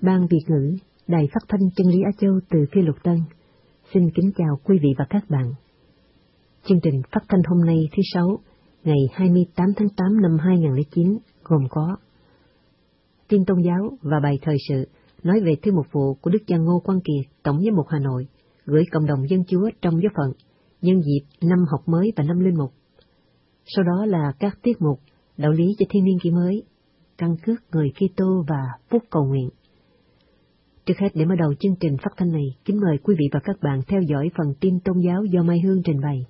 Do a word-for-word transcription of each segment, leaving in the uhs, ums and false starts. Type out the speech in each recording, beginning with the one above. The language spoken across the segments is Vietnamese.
Ban Việt ngữ, Đài Phát thanh Chân lý Á Châu từ Phi Lục Tân. Xin kính chào quý vị và các bạn. Chương trình phát thanh hôm nay thứ Sáu, ngày hai mươi tám tháng tám năm hai nghìn không trăm lẻ chín gồm có tin tôn giáo và bài thời sự nói về thư mục vụ của Đức cha Ngô Quang Kiệt, Tổng giám mục Hà Nội, gửi cộng đồng dân Chúa trong giáo phận nhân dịp năm học mới và năm linh mục. Sau đó là các tiết mục đạo lý cho thiên niên kỷ mới, căn cước người Kitô và phúc cầu nguyện. Trước hết, để mở đầu chương trình phát thanh này, kính mời quý vị và các bạn theo dõi phần tin tôn giáo do Mai Hương trình bày.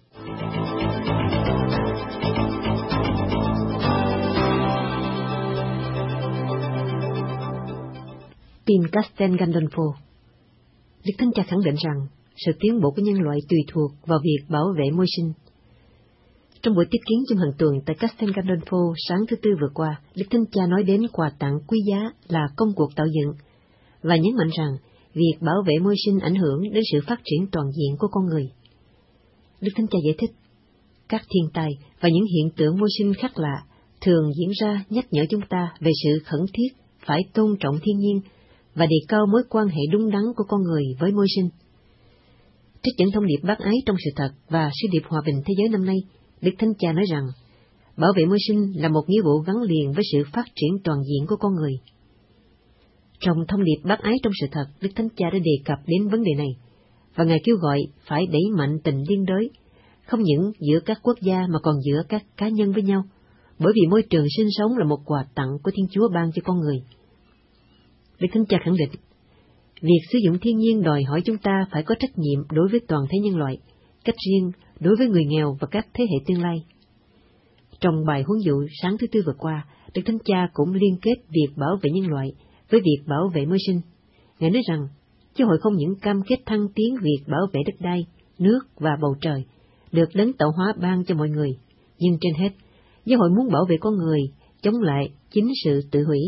Tin Castel Gandolfo. Đức Thánh Cha khẳng định rằng sự tiến bộ của nhân loại tùy thuộc vào việc bảo vệ môi sinh. Trong buổi tiếp kiến trong hàng tuần tại Castel Gandolfo sáng thứ Tư vừa qua, Đức Thánh Cha nói đến quà tặng quý giá là công cuộc tạo dựng, và nhấn mạnh rằng việc bảo vệ môi sinh ảnh hưởng đến sự phát triển toàn diện của con người. Đức Thánh Cha giải thích, các thiên tai và những hiện tượng môi sinh khác lạ thường diễn ra nhắc nhở chúng ta về sự khẩn thiết phải tôn trọng thiên nhiên và đề cao mối quan hệ đúng đắn của con người với môi sinh. Trích dẫn thông điệp bác ái trong sự thật và sứ điệp hòa bình thế giới năm nay, Đức Thánh Cha nói rằng bảo vệ môi sinh là một nghĩa vụ gắn liền với sự phát triển toàn diện của con người. Trong thông điệp bác ái trong sự thật, Đức Thánh Cha đã đề cập đến vấn đề này, và Ngài kêu gọi phải đẩy mạnh tình liên đới, không những giữa các quốc gia mà còn giữa các cá nhân với nhau, bởi vì môi trường sinh sống là một quà tặng của Thiên Chúa ban cho con người. Đức Thánh Cha khẳng định, việc sử dụng thiên nhiên đòi hỏi chúng ta phải có trách nhiệm đối với toàn thể nhân loại, cách riêng đối với người nghèo và các thế hệ tương lai. Trong bài huấn dụ sáng thứ Tư vừa qua, Đức Thánh Cha cũng liên kết việc bảo vệ nhân loại với việc bảo vệ môi sinh. Ngài nói rằng, Giáo hội không những cam kết thăng tiến việc bảo vệ đất đai, nước và bầu trời, được đấng tạo hóa ban cho mọi người, nhưng trên hết, Giáo hội muốn bảo vệ con người, chống lại chính sự tự hủy.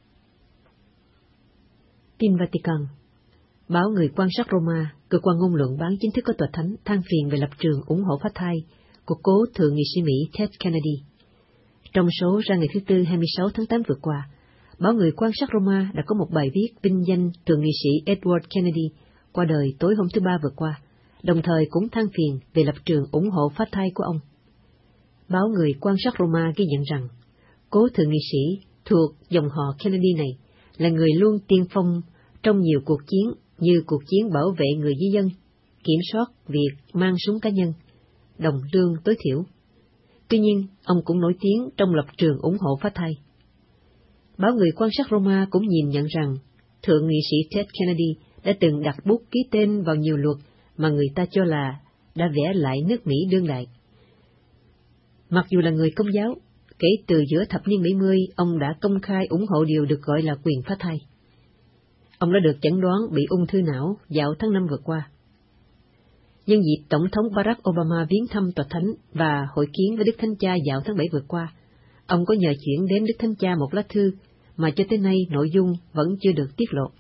Tin Vatican. Báo Người quan sát Roma, cơ quan ngôn luận bán chính thức của Tòa Thánh, than phiền về lập trường ủng hộ phá thai của cố thượng nghị sĩ Mỹ Ted Kennedy. Trong số ra ngày thứ Tư hai mươi sáu tháng tám vừa qua, báo Người quan sát Roma đã có một bài viết vinh danh thượng nghị sĩ Edward Kennedy qua đời tối hôm thứ Ba vừa qua, đồng thời cũng than phiền về lập trường ủng hộ phá thai của ông. Báo Người quan sát Roma ghi nhận rằng, cố thượng nghị sĩ thuộc dòng họ Kennedy này là người luôn tiên phong trong nhiều cuộc chiến như cuộc chiến bảo vệ người di dân, kiểm soát việc mang súng cá nhân, đồng lương tối thiểu. Tuy nhiên, ông cũng nổi tiếng trong lập trường ủng hộ phá thai. Báo Người quan sát Roma cũng nhìn nhận rằng thượng nghị sĩ Ted Kennedy đã từng đặt bút ký tên vào nhiều luật mà người ta cho là đã vẽ lại nước Mỹ đương đại. Mặc dù là người Công giáo, kể từ giữa thập niên bảy mươi, ông đã công khai ủng hộ điều được gọi là quyền phá thai. Ông đã được chẩn đoán bị ung thư não vào tháng năm vừa qua. Nhân dịp Tổng thống Barack Obama viếng thăm Tòa Thánh và hội kiến với Đức Thánh Cha vào tháng bảy vừa qua, ông có nhờ chuyển đến Đức Thánh Cha một lá thư mà cho tới nay nội dung vẫn chưa được tiết lộ.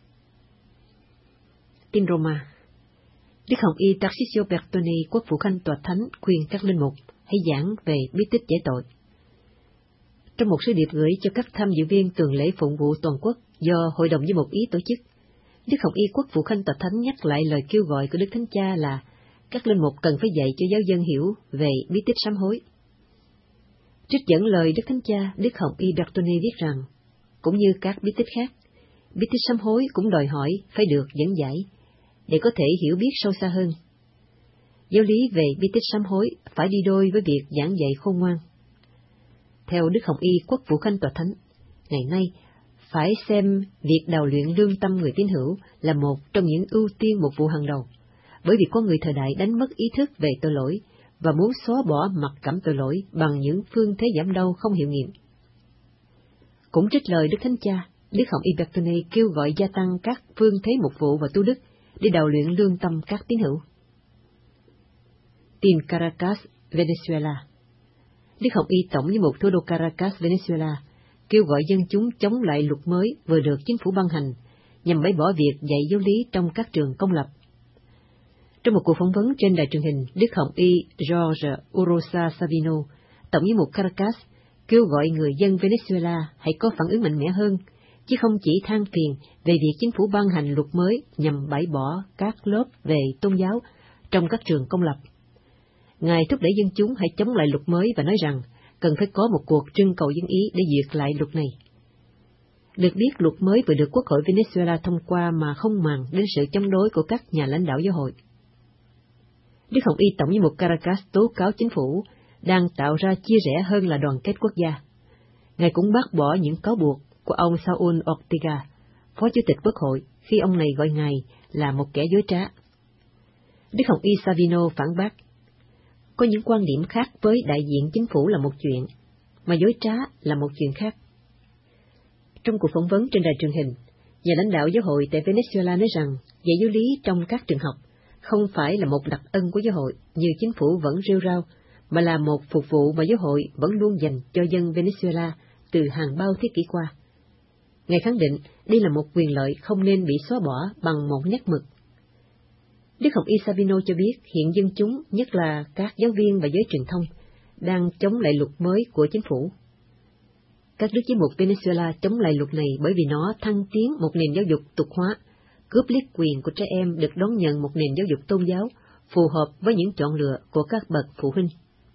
Tin Roma. Đức Hồng Y Tarcisio Bertone, quốc vụ khanh Tòa Thánh, khuyên các linh mục hãy giảng về bí tích giải tội. Trong một sứ điệp gửi cho các tham dự viên tuần lễ phụng vụ toàn quốc do Hội đồng Giám mục Ý tổ chức, Đức Hồng Y quốc vụ khanh Tòa Thánh nhắc lại lời kêu gọi của Đức Thánh Cha là các linh mục cần phải dạy cho giáo dân hiểu về bí tích sám hối. Trích dẫn lời Đức Thánh Cha, Đức Hồng Y Bertone viết rằng, cũng như các bí tích khác, bí tích sám hối cũng đòi hỏi phải được dẫn giải, để có thể hiểu biết sâu xa hơn. Giáo lý về bí tích sám hối phải đi đôi với việc giảng dạy khôn ngoan. Theo Đức Hồng Y quốc vụ khanh Tòa Thánh, ngày nay phải xem việc đào luyện lương tâm người tín hữu là một trong những ưu tiên mục vụ hàng đầu, bởi vì con người thời đại đánh mất ý thức về tội lỗi và muốn xóa bỏ mặc cảm tội lỗi bằng những phương thế giảm đau không hiệu nghiệm. Cũng trích lời Đức Thánh Cha, Đức Hồng Y Bertone kêu gọi gia tăng các phương thế mục vụ và tu đức để đào luyện lương tâm các tín hữu. Tin Caracas, Venezuela. Đức Hồng Y tổng giám mục thủ đô Caracas, Venezuela, kêu gọi dân chúng chống lại luật mới vừa được chính phủ ban hành nhằm bãi bỏ việc dạy giáo lý trong các trường công lập. Trong một cuộc phỏng vấn trên đài truyền hình, Đức Hồng Y Jorge Urosa Savino, tổng giám mục Caracas, kêu gọi người dân Venezuela hãy có phản ứng mạnh mẽ hơn chứ không chỉ than phiền về việc chính phủ ban hành luật mới nhằm bãi bỏ các lớp về tôn giáo trong các trường công lập. Ngài thúc đẩy dân chúng hãy chống lại luật mới và nói rằng cần phải có một cuộc trưng cầu dân ý để duyệt lại luật này. Được biết, luật mới vừa được Quốc hội Venezuela thông qua mà không màng đến sự chống đối của các nhà lãnh đạo giáo hội. Đức Hồng Y Tổng giám mục Caracas tố cáo chính phủ đang tạo ra chia rẽ hơn là đoàn kết quốc gia. Ngài cũng bác bỏ những cáo buộc của ông Saúl Ortega, Phó Chủ tịch Quốc hội, khi ông này gọi Ngài là một kẻ dối trá. Đức Hồng Y Savino phản bác, có những quan điểm khác với đại diện chính phủ là một chuyện, mà dối trá là một chuyện khác. Trong cuộc phỏng vấn trên đài truyền hình, nhà lãnh đạo giáo hội tại Venezuela nói rằng dạy giáo lý trong các trường học không phải là một đặc ân của giáo hội như chính phủ vẫn rêu rao, mà là một phục vụ mà giáo hội vẫn luôn dành cho dân Venezuela từ hàng bao thế kỷ qua. Ngài khẳng định đây là một quyền lợi không nên bị xóa bỏ bằng một nét mực. Đức Hồng Y Sabino cho biết hiện dân chúng, nhất là các giáo viên và giới truyền thông, đang chống lại luật mới của chính phủ. Các đức giám mục Venezuela chống lại luật này bởi vì nó thăng tiến một nền giáo dục tục hóa, cướp lấy quyền của trẻ em được đón nhận một nền giáo dục tôn giáo phù hợp với những chọn lựa của các bậc phụ huynh.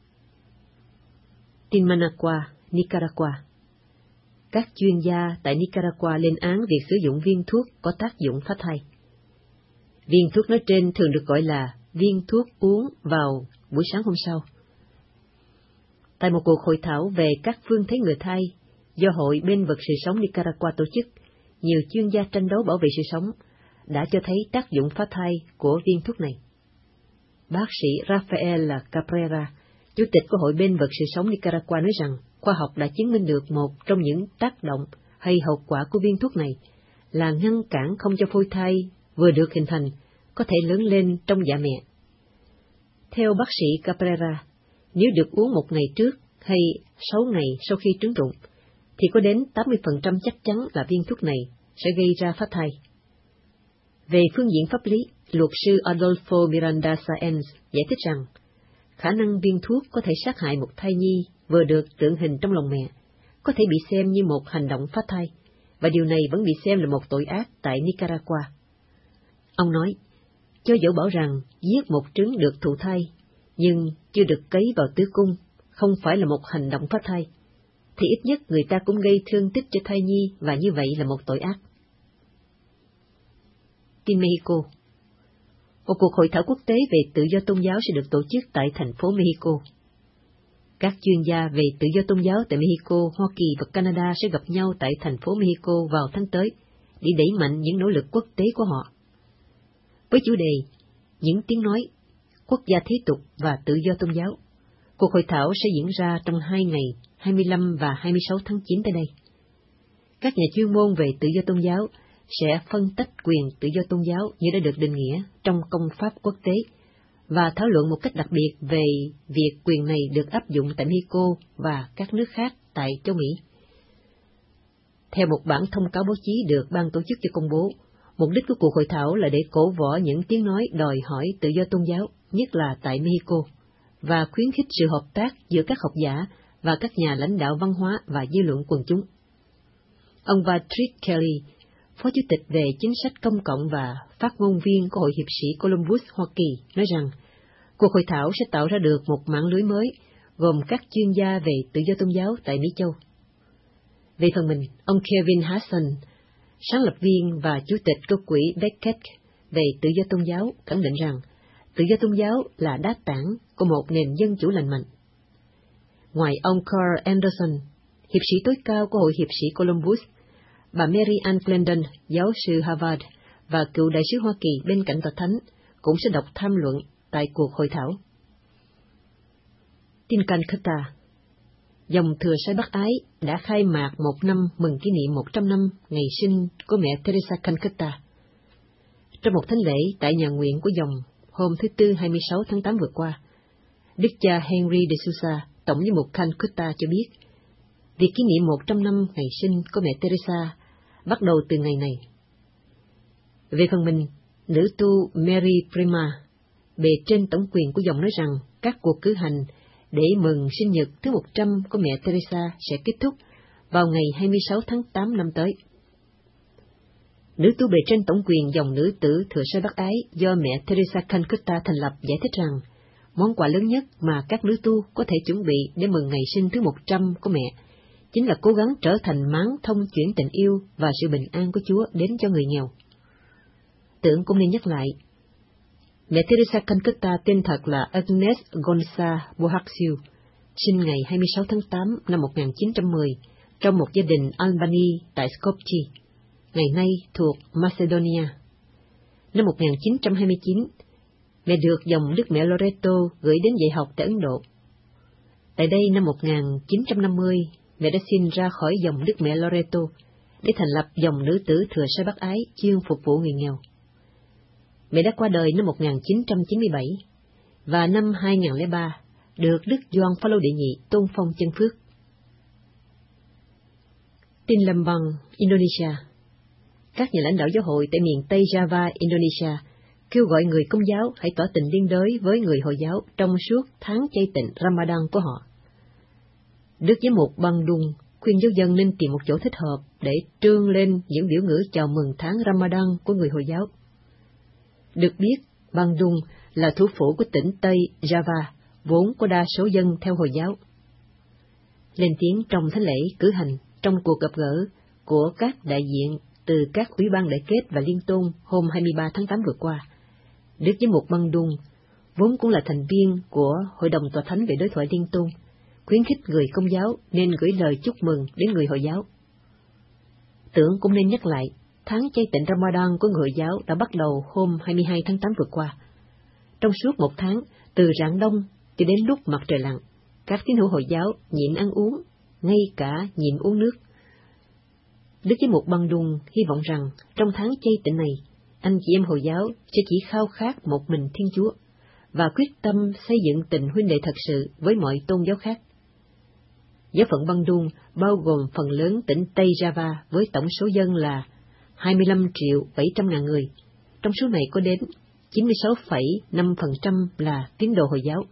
Tin Managua, Nicaragua. Các chuyên gia tại Nicaragua lên án việc sử dụng viên thuốc có tác dụng phá thai. Viên thuốc nói trên thường được gọi là viên thuốc uống vào buổi sáng hôm sau. Tại một cuộc hội thảo về các phương thế ngừa thai do Hội Bên vực Sự sống Nicaragua tổ chức, nhiều chuyên gia tranh đấu bảo vệ sự sống đã cho thấy tác dụng phá thai của viên thuốc này. Bác sĩ Rafael Cabrera, Chủ tịch của Hội Bên vực Sự sống Nicaragua nói rằng khoa học đã chứng minh được một trong những tác động hay hậu quả của viên thuốc này là ngăn cản không cho phôi thai vừa được hình thành có thể lớn lên trong dạ mẹ. Theo bác sĩ Cabrera, nếu được uống một ngày trước hay sáu ngày sau khi trứng rụng, thì có đến tám mươi phần trăm chắc chắn là viên thuốc này sẽ gây ra phá thai. Về phương diện pháp lý, luật sư Adolfo Miranda Sáenz giải thích rằng khả năng viên thuốc có thể sát hại một thai nhi vừa được tượng hình trong lòng mẹ có thể bị xem như một hành động phá thai, và điều này vẫn bị xem là một tội ác tại Nicaragua. Ông nói, cho dẫu bảo rằng giết một trứng được thụ thai, nhưng chưa được cấy vào tử cung không phải là một hành động phá thai, thì ít nhất người ta cũng gây thương tích cho thai nhi và như vậy là một tội ác. Tin Mexico. Một cuộc hội thảo quốc tế về tự do tôn giáo sẽ được tổ chức tại thành phố Mexico. Các chuyên gia về tự do tôn giáo tại Mexico, Hoa Kỳ và Canada sẽ gặp nhau tại thành phố Mexico vào tháng tới để đẩy mạnh những nỗ lực quốc tế của họ. Với chủ đề Những tiếng nói, quốc gia thế tục và tự do tôn giáo, cuộc hội thảo sẽ diễn ra trong hai ngày hai mươi lăm và hai mươi sáu tháng chín tới đây. Các nhà chuyên môn về tự do tôn giáo sẽ phân tách quyền tự do tôn giáo như đã được định nghĩa trong công pháp quốc tế và thảo luận một cách đặc biệt về việc quyền này được áp dụng tại Mexico và các nước khác tại châu Mỹ. Theo một bản thông cáo báo chí được ban tổ chức cho công bố, mục đích của cuộc hội thảo là để cổ võ những tiếng nói đòi hỏi tự do tôn giáo, nhất là tại Mexico, và khuyến khích sự hợp tác giữa các học giả và các nhà lãnh đạo văn hóa và dư luận quần chúng. Ông Patrick Kelly, Phó Chủ tịch về chính sách công cộng và phát ngôn viên của Hội Hiệp sĩ Columbus, Hoa Kỳ, nói rằng cuộc hội thảo sẽ tạo ra được một mạng lưới mới gồm các chuyên gia về tự do tôn giáo tại Mỹ Châu. Về phần mình, ông Kevin Hassan, sáng lập viên và chủ tịch của quỹ Beckett về tự do tôn giáo, khẳng định rằng tự do tôn giáo là đá tảng của một nền dân chủ lành mạnh. Ngoài ông Carl Anderson, hiệp sĩ tối cao của Hội Hiệp sĩ Columbus, bà Mary Ann Glendon, giáo sư Harvard và cựu đại sứ Hoa Kỳ bên cạnh tòa thánh, cũng sẽ đọc tham luận tại cuộc hội thảo. Tin Calcutta. Dòng thừa sai Bác Ái đã khai mạc một năm mừng kỷ niệm một trăm năm ngày sinh của mẹ Teresa Calcutta. Trong một thánh lễ tại nhà nguyện của dòng hôm thứ Tư hai mươi sáu tháng tám vừa qua, Đức cha Henry de Sousa, tổng giám mục Calcutta cho biết, việc kỷ niệm một trăm năm ngày sinh của mẹ Teresa bắt đầu từ ngày này. Về phần mình, nữ tu Mary Prima, bề trên tổng quyền của dòng nói rằng các cuộc cử hành để mừng sinh nhật thứ một trăm của mẹ Teresa sẽ kết thúc vào ngày hai mươi sáu tháng tám năm tới. Nữ tu bề trên tổng quyền dòng nữ tử thừa sai bác ái do mẹ Teresa Calcutta thành lập giải thích rằng, món quà lớn nhất mà các nữ tu có thể chuẩn bị để mừng ngày sinh thứ một trăm của mẹ chính là cố gắng trở thành máng thông chuyển tình yêu và sự bình an của Chúa đến cho người nghèo. Tưởng cũng nên nhắc lại, mẹ Teresa Calcutta tên thật là Agnes Gonza Bohaciu, sinh ngày hai mươi sáu tháng tám năm một nghìn chín trăm mười trong một gia đình Albany tại Skopje, ngày nay thuộc Macedonia. Năm một nghìn chín trăm hai mươi chín, mẹ được dòng Đức Mẹ Loreto gửi đến dạy học tại Ấn Độ. Tại đây năm một nghìn chín trăm năm mươi, mẹ đã xin ra khỏi dòng Đức Mẹ Loreto để thành lập dòng nữ tử thừa sai bác ái chuyên phục vụ người nghèo. Mẹ đã qua đời năm một nghìn chín trăm chín mươi bảy, và năm hai nghìn lẻ ba được Đức Gioan Phaolô đệ nhị tôn phong chân phước. Tin Lembang, Indonesia. Các nhà lãnh đạo giáo hội tại miền Tây Java, Indonesia kêu gọi người Công giáo hãy tỏ tình liên đới với người Hồi giáo trong suốt tháng chay tịnh Ramadan của họ. Đức Giám mục Bandung khuyên giáo dân nên tìm một chỗ thích hợp để trương lên những biểu ngữ chào mừng tháng Ramadan của người Hồi giáo. Được biết, Bandung là thủ phủ của tỉnh Tây Java, vốn có đa số dân theo Hồi giáo. Lên tiếng trong thánh lễ cử hành trong cuộc gặp gỡ của các đại diện từ các ủy ban đại kết và liên tôn hôm hai mươi ba tháng tám vừa qua, Đức Giám mục Bandung, vốn cũng là thành viên của Hội đồng Tòa Thánh về đối thoại liên tôn, khuyến khích người Công giáo nên gửi lời chúc mừng đến người Hồi giáo. Tưởng cũng nên nhắc lại, tháng chay tịnh Ramadan của người Hồi giáo đã bắt đầu hôm hai mươi hai tháng tám vừa qua. Trong suốt một tháng, từ rạng đông cho đến lúc mặt trời lặn, các tín hữu Hồi giáo nhịn ăn uống, ngay cả nhịn uống nước. Đức Giám mục Bandung hy vọng rằng trong tháng chay tịnh này, anh chị em Hồi giáo sẽ chỉ khao khát một mình Thiên Chúa và quyết tâm xây dựng tình huynh đệ thật sự với mọi tôn giáo khác. Giáo phận Bandung bao gồm phần lớn tỉnh Tây Java với tổng số dân là hai mươi lăm triệu bảy trăm ngàn người. Trong số này có đến chín mươi sáu phẩy năm phần trăm là tín đồ Hồi giáo.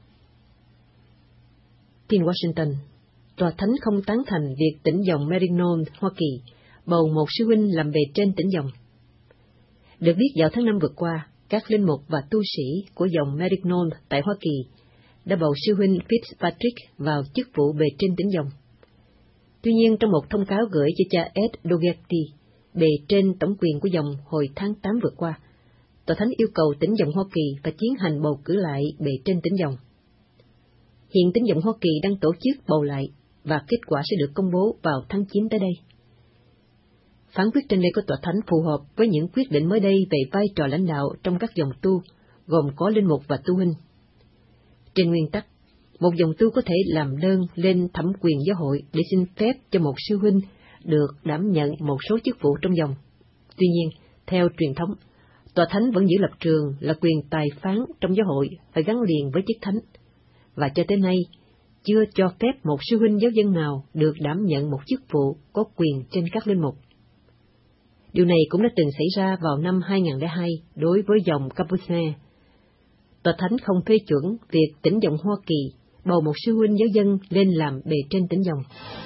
Tin Washington. Tòa Thánh không tán thành việc tỉnh dòng Maryknoll, Hoa Kỳ, bầu một sư huynh làm bề trên tỉnh dòng. Được biết vào tháng năm vừa qua, các linh mục và tu sĩ của dòng Maryknoll tại Hoa Kỳ đã bầu sư huynh Fitzpatrick vào chức vụ bề trên tỉnh dòng. Tuy nhiên, trong một thông cáo gửi cho cha Ed Dougherty, bề trên tổng quyền của dòng hồi tháng tám vừa qua, Tòa Thánh yêu cầu tỉnh dòng Hoa Kỳ phải tiến hành bầu cử lại bề trên tỉnh dòng. Hiện tỉnh dòng Hoa Kỳ đang tổ chức bầu lại, và kết quả sẽ được công bố vào tháng chín tới đây. Phán quyết trên đây của Tòa Thánh phù hợp với những quyết định mới đây về vai trò lãnh đạo trong các dòng tu, gồm có linh mục và tu huynh. Trên nguyên tắc, một dòng tu có thể làm đơn lên thẩm quyền giáo hội để xin phép cho một sư huynh được đảm nhận một số chức vụ trong dòng. Tuy nhiên, theo truyền thống, Tòa Thánh vẫn giữ lập trường là quyền tài phán trong giáo hội phải gắn liền với chức thánh, và cho tới nay, chưa cho phép một sư huynh giáo dân nào được đảm nhận một chức vụ có quyền trên các linh mục. Điều này cũng đã từng xảy ra vào năm hai nghìn lẻ hai đối với dòng Capuchin. Tòa Thánh không phê chuẩn việc tỉnh dòng Hoa Kỳ bầu một sư huynh giáo dân lên làm bề trên tỉnh dòng.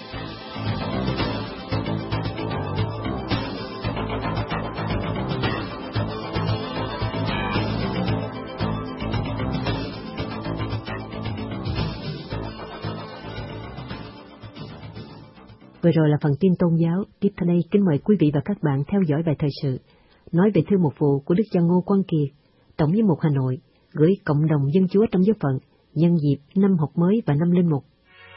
Vừa rồi là phần tin tôn giáo. Tiếp theo đây, kính mời quý vị và các bạn theo dõi bài thời sự, nói về thư mục vụ của Đức cha Ngô Quang Kiệt, Tổng giám mục Hà Nội, gửi cộng đồng dân Chúa trong giáo phận, nhân dịp năm học mới và năm linh mục.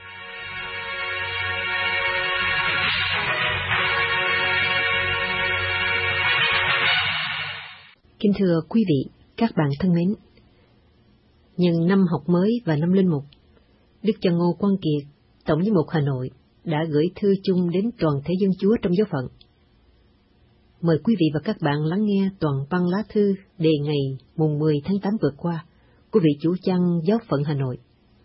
Kính thưa quý vị, các bạn thân mến, nhân năm học mới và năm linh mục, Đức cha Ngô Quang Kiệt, Tổng giám mục Hà Nội, đã gửi thư chung đến toàn thể dân Chúa trong giáo phận. Mời quý vị và các bạn lắng nghe toàn văn lá thư đề ngày mùng mười tháng tám vừa qua của vị chủ chăn giáo phận Hà Nội.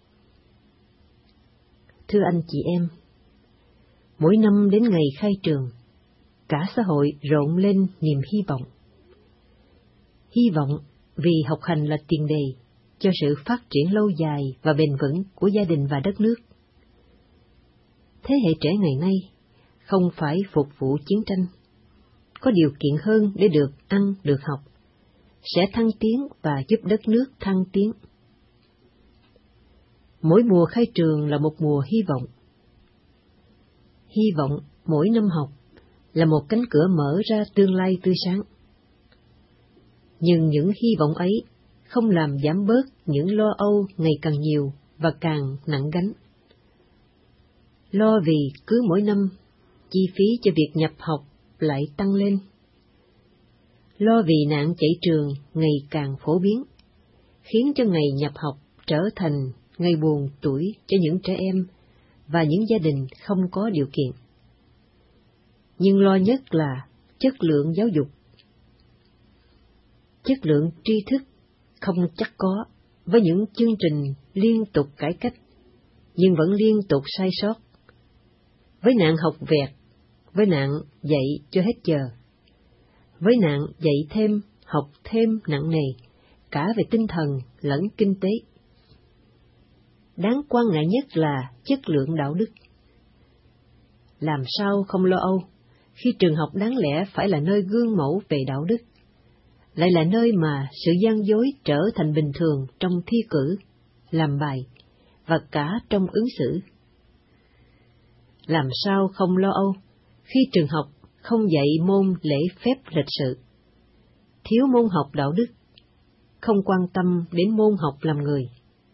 Thưa anh chị em, mỗi năm đến ngày khai trường, cả xã hội rộn lên niềm hy vọng. Hy vọng vì học hành là tiền đề cho sự phát triển lâu dài và bền vững của gia đình và đất nước. Thế hệ trẻ ngày nay không phải phục vụ chiến tranh, có điều kiện hơn để được ăn, được học, sẽ thăng tiến và giúp đất nước thăng tiến. Mỗi mùa khai trường là một mùa hy vọng. Hy vọng mỗi năm học là một cánh cửa mở ra tương lai tươi sáng. Nhưng những hy vọng ấy không làm giảm bớt những lo âu ngày càng nhiều và càng nặng gánh. Lo vì cứ mỗi năm, chi phí cho việc nhập học lại tăng lên. Lo vì nạn chạy trường ngày càng phổ biến, khiến cho ngày nhập học trở thành ngày buồn tủi cho những trẻ em và những gia đình không có điều kiện. Nhưng lo nhất là chất lượng giáo dục. Chất lượng tri thức không chắc có với những chương trình liên tục cải cách, nhưng vẫn liên tục sai sót. Với nạn học vẹt, với nạn dạy cho hết giờ, với nạn dạy thêm, học thêm nặng nề, cả về tinh thần lẫn kinh tế. Đáng quan ngại nhất là chất lượng đạo đức. Làm sao không lo âu khi trường học đáng lẽ phải là nơi gương mẫu về đạo đức, lại là nơi mà sự gian dối trở thành bình thường trong thi cử, làm bài và cả trong ứng xử. Làm sao không lo âu khi trường học không dạy môn lễ phép lịch sự, thiếu môn học đạo đức, không quan tâm đến môn học làm người.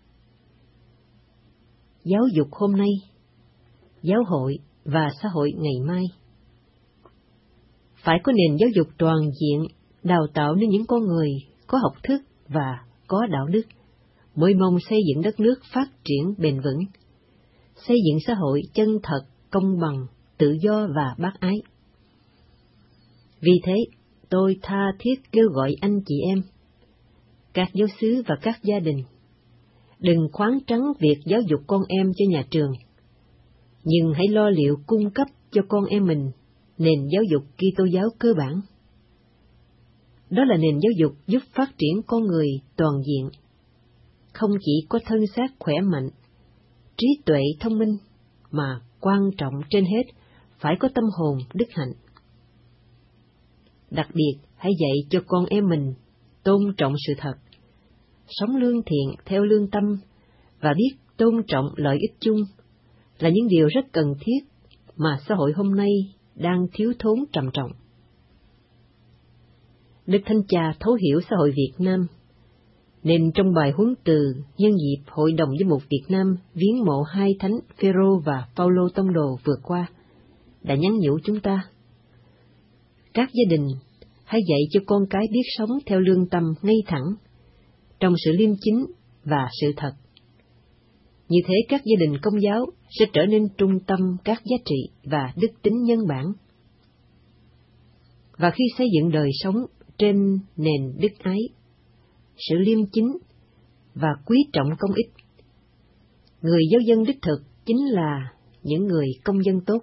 Giáo dục hôm nay, giáo hội và xã hội ngày mai. Phải có nền giáo dục toàn diện, đào tạo nên những con người có học thức và có đạo đức, mới mong xây dựng đất nước phát triển bền vững, xây dựng xã hội chân thật, công bằng, tự do và bác ái. Vì thế, tôi tha thiết kêu gọi anh chị em, các giáo xứ và các gia đình, đừng khoáng trắng việc giáo dục con em cho nhà trường, nhưng hãy lo liệu cung cấp cho con em mình nền giáo dục Kitô giáo cơ bản. Đó là nền giáo dục giúp phát triển con người toàn diện, không chỉ có thân xác khỏe mạnh, trí tuệ thông minh, mà quan trọng trên hết phải có tâm hồn đức hạnh. Đặc biệt, hãy dạy cho con em mình tôn trọng sự thật, sống lương thiện theo lương tâm và biết tôn trọng lợi ích chung là những điều rất cần thiết mà xã hội hôm nay đang thiếu thốn trầm trọng. Đức Thánh Cha thấu hiểu xã hội Việt Nam, nên trong bài huấn từ nhân dịp Hội đồng Giám mục Việt Nam viếng mộ hai thánh Phêrô và Phaolô tông đồ vừa qua, đã nhắn nhủ chúng ta: các gia đình hãy dạy cho con cái biết sống theo lương tâm ngay thẳng, trong sự liêm chính và sự thật. Như thế các gia đình Công giáo sẽ trở nên trung tâm các giá trị và đức tính nhân bản. Và khi xây dựng đời sống trên nền đức ái, sự liêm chính và quý trọng công ích, người giáo dân đích thực chính là những người công dân tốt.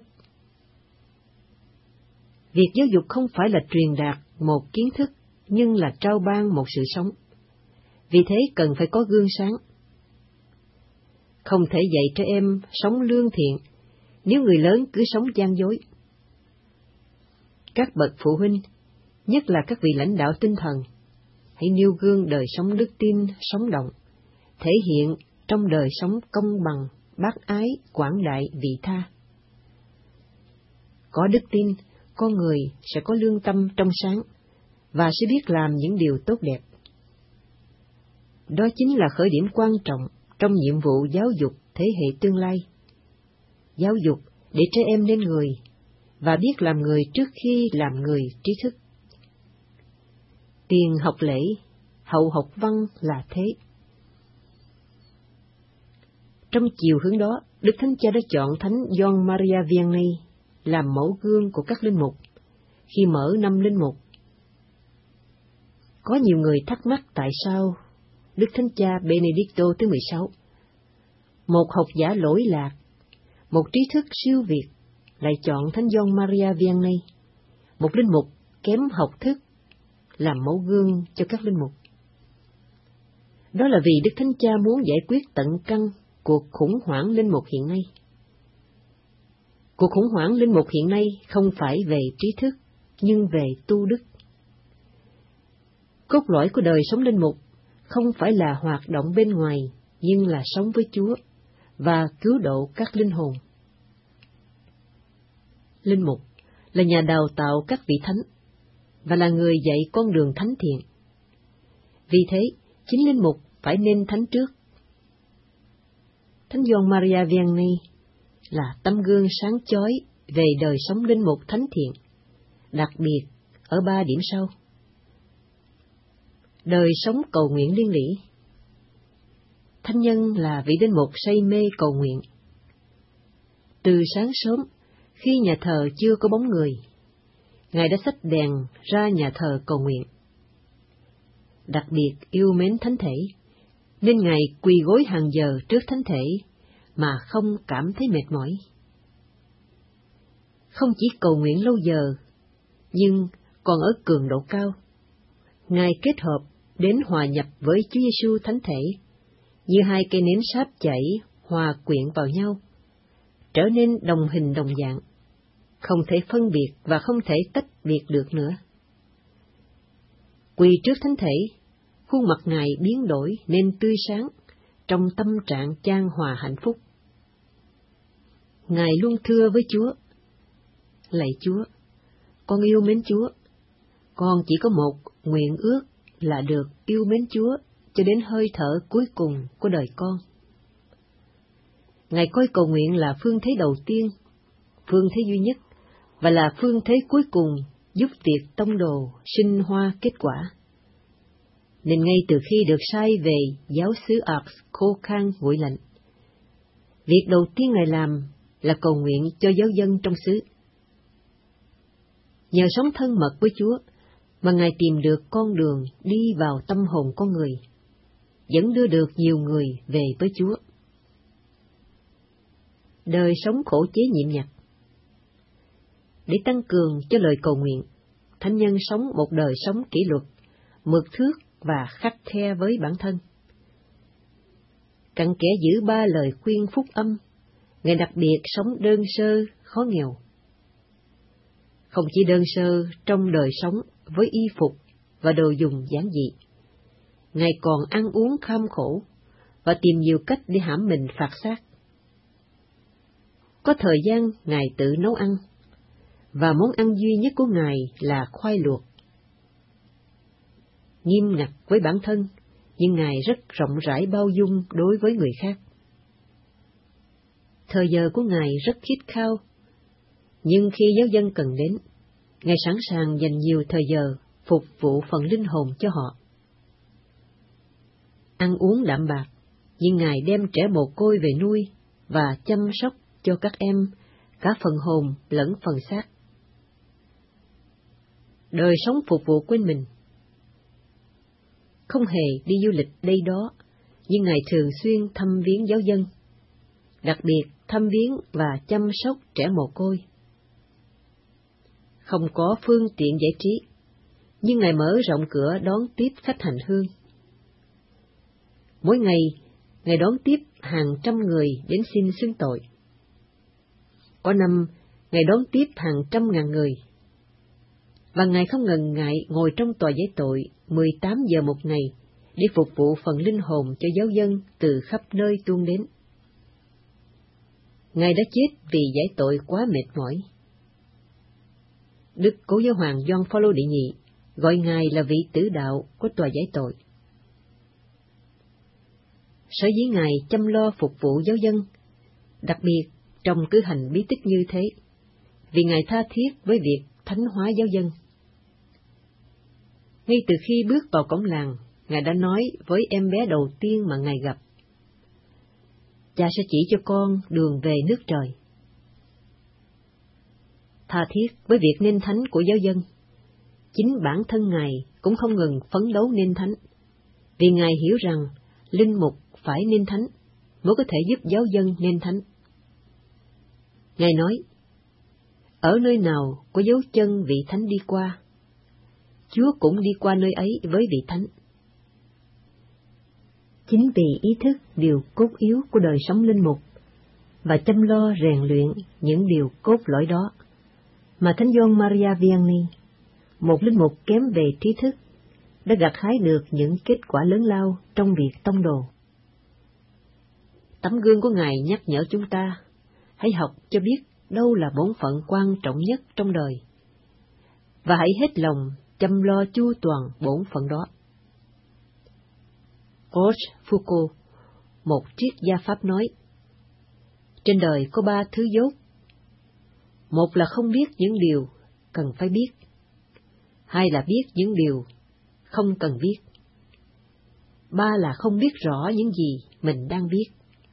Việc giáo dục không phải là truyền đạt một kiến thức, nhưng là trao ban một sự sống. Vì thế cần phải có gương sáng. Không thể dạy trẻ em sống lương thiện nếu người lớn cứ sống gian dối. Các bậc phụ huynh, nhất là các vị lãnh đạo tinh thần, hãy nêu gương đời sống đức tin sống động, thể hiện trong đời sống công bằng, bác ái, quảng đại, vị tha. Có đức tin, con người sẽ có lương tâm trong sáng và sẽ biết làm những điều tốt đẹp. Đó chính là khởi điểm quan trọng trong nhiệm vụ giáo dục thế hệ tương lai. Giáo dục để trẻ em nên người và biết làm người trước khi làm người trí thức. Tiền học lễ, hậu học văn là thế. Trong chiều hướng đó, Đức Thánh Cha đã chọn Thánh Gioan Maria Vianney làm mẫu gương của các linh mục khi mở năm linh mục. Có nhiều người thắc mắc tại sao Đức Thánh Cha Benedicto thứ mười sáu, một học giả lỗi lạc, một trí thức siêu việt, lại chọn Thánh Gioan Maria Vianney, một linh mục kém học thức, làm mẫu gương cho các linh mục. Đó là vì Đức Thánh Cha muốn giải quyết tận căn cuộc khủng hoảng linh mục hiện nay. Cuộc khủng hoảng linh mục hiện nay không phải về trí thức, nhưng về tu đức. Cốt lõi của đời sống linh mục không phải là hoạt động bên ngoài, nhưng là sống với Chúa và cứu độ các linh hồn. Linh mục là nhà đào tạo các vị thánh và là người dạy con đường thánh thiện. Vì thế, chính linh mục phải nên thánh trước. Thánh Gioan Maria Vianney là tấm gương sáng chói về đời sống linh mục thánh thiện, đặc biệt ở ba điểm sau. Đời sống cầu nguyện liên lỉ. Thánh nhân là vị linh mục say mê cầu nguyện. Từ sáng sớm, khi nhà thờ chưa có bóng người, Ngài đã xách đèn ra nhà thờ cầu nguyện. Đặc biệt yêu mến thánh thể, nên Ngài quỳ gối hàng giờ trước thánh thể mà không cảm thấy mệt mỏi. Không chỉ cầu nguyện lâu giờ, nhưng còn ở cường độ cao. Ngài kết hợp đến hòa nhập với Chúa Giêsu thánh thể, như hai cây nến sáp chảy hòa quyện vào nhau, trở nên đồng hình đồng dạng, không thể phân biệt và không thể tách biệt được nữa. Quỳ trước thánh thể, khuôn mặt Ngài biến đổi nên tươi sáng, trong tâm trạng chan hòa hạnh phúc. Ngài luôn thưa với Chúa: Lạy Chúa, con yêu mến Chúa, con chỉ có một nguyện ước là được yêu mến Chúa cho đến hơi thở cuối cùng của đời con. Ngài coi cầu nguyện là phương thế đầu tiên, phương thế duy nhất, và là phương thế cuối cùng giúp việc tông đồ sinh hoa kết quả. Nên ngay từ khi được sai về giáo xứ Ars khô khan nguội lạnh, việc đầu tiên Ngài làm là cầu nguyện cho giáo dân trong xứ. Nhờ sống thân mật với Chúa mà Ngài tìm được con đường đi vào tâm hồn con người, vẫn đưa được nhiều người về với Chúa. Đời sống khổ chế nhịn nhặt. Để tăng cường cho lời cầu nguyện, thánh nhân sống một đời sống kỷ luật, mực thước và khắt khe với bản thân. Cặn kẽ giữ ba lời khuyên phúc âm, Ngài đặc biệt sống đơn sơ, khó nghèo. Không chỉ đơn sơ trong đời sống với y phục và đồ dùng giản dị, Ngài còn ăn uống kham khổ và tìm nhiều cách để hãm mình phạt xác. Có thời gian Ngài tự nấu ăn, và món ăn duy nhất của Ngài là khoai luộc. Nghiêm ngặt với bản thân, nhưng Ngài rất rộng rãi bao dung đối với người khác. Thời giờ của Ngài rất khít khao, nhưng khi giáo dân cần đến, Ngài sẵn sàng dành nhiều thời giờ phục vụ phần linh hồn cho họ. Ăn uống đạm bạc, nhưng Ngài đem trẻ mồ côi về nuôi và chăm sóc cho các em, cả phần hồn lẫn phần xác. Đời sống phục vụ quên mình. Không hề đi du lịch đây đó, nhưng Ngài thường xuyên thăm viếng giáo dân, đặc biệt thăm viếng và chăm sóc trẻ mồ côi. Không có phương tiện giải trí, nhưng Ngài mở rộng cửa đón tiếp khách hành hương. Mỗi ngày, Ngài đón tiếp hàng trăm người đến xin xưng tội. Có năm, Ngài đón tiếp hàng trăm ngàn người. Và Ngài không ngần ngại ngồi trong tòa giải tội mười tám giờ một ngày để phục vụ phần linh hồn cho giáo dân từ khắp nơi tuôn đến. Ngài đã chết vì giải tội quá mệt mỏi. Đức Cố Giáo hoàng Gioan Phaolô đệ nhị gọi Ngài là vị tử đạo của tòa giải tội. Sở dĩ Ngài chăm lo phục vụ giáo dân, đặc biệt trong cử hành bí tích như thế, vì Ngài tha thiết với việc thánh hóa giáo dân. Ngay từ khi bước vào cổng làng, Ngài đã nói với em bé đầu tiên mà Ngài gặp: Cha sẽ chỉ cho con đường về nước trời. Tha thiết với việc nên thánh của giáo dân, chính bản thân Ngài cũng không ngừng phấn đấu nên thánh, vì Ngài hiểu rằng linh mục phải nên thánh mới có thể giúp giáo dân nên thánh. Ngài nói: Ở nơi nào có dấu chân vị thánh đi qua, Chúa cũng đi qua nơi ấy với vị thánh. Chính vì ý thức điều cốt yếu của đời sống linh mục và chăm lo rèn luyện những điều cốt lõi đó, mà Thánh Gioan Maria Vianney một linh mục kém về trí thức đã gặt hái được những kết quả lớn lao trong việc tông đồ. Tấm gương của Ngài nhắc nhở chúng ta, hãy học cho biết đâu là bổn phận quan trọng nhất trong đời, và hãy hết lòng chăm lo chu toàn bổn phận đó. Rochefoucauld, một triết gia Pháp nói, trên đời có ba thứ dốt. Một là không biết những điều cần phải biết. Hai là biết những điều không cần biết. Ba là không biết rõ những gì mình đang biết.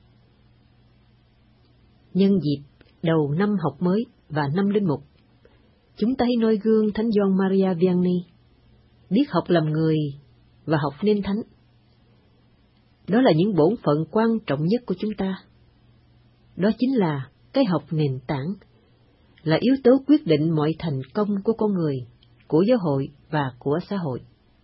Nhân dịp đầu năm học mới và năm linh mục, chúng ta hãy noi gương Thánh Gioan Maria Vianney, biết học làm người và học nên thánh. Đó là những bổn phận quan trọng nhất của chúng ta. Đó chính là cái học nền tảng, là yếu tố quyết định mọi thành công của con người, của giáo hội và của xã hội.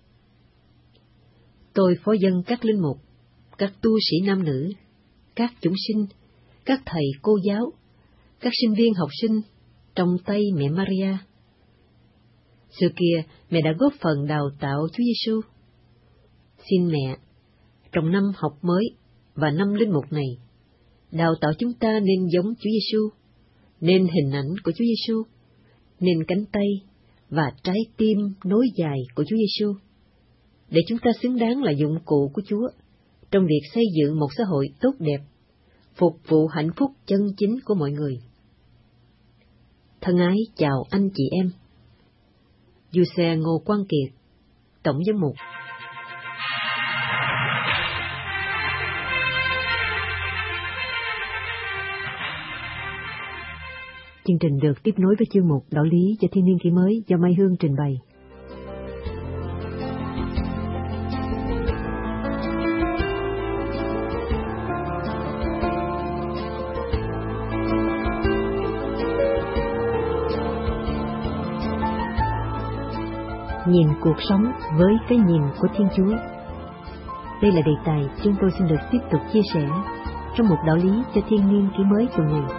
Tôi phó dâng các linh mục, các tu sĩ nam nữ, các chúng sinh, các thầy cô giáo, các sinh viên học sinh trong tay mẹ Maria. Xưa kia, mẹ đã góp phần đào tạo Chúa Giêsu. Xin mẹ, trong năm học mới và năm linh mục này, đào tạo chúng ta nên giống Chúa Giêsu, nên hình ảnh của Chúa Giêsu, nên cánh tay và trái tim nối dài của Chúa Giêsu, để chúng ta xứng đáng là dụng cụ của Chúa trong việc xây dựng một xã hội tốt đẹp, phục vụ hạnh phúc chân chính của mọi người. Thân ái chào anh chị em. Giuse Ngô Quang Kiệt, Tổng giám mục. Chương trình được tiếp nối với chương mục Đạo lý cho thiên niên kỷ mới do Mai Hương trình bày. Nhìn cuộc sống với cái nhìn của Thiên Chúa. Đây là đề tài chúng tôi xin được tiếp tục chia sẻ trong mục Đạo lý cho thiên niên kỷ mới tuần này.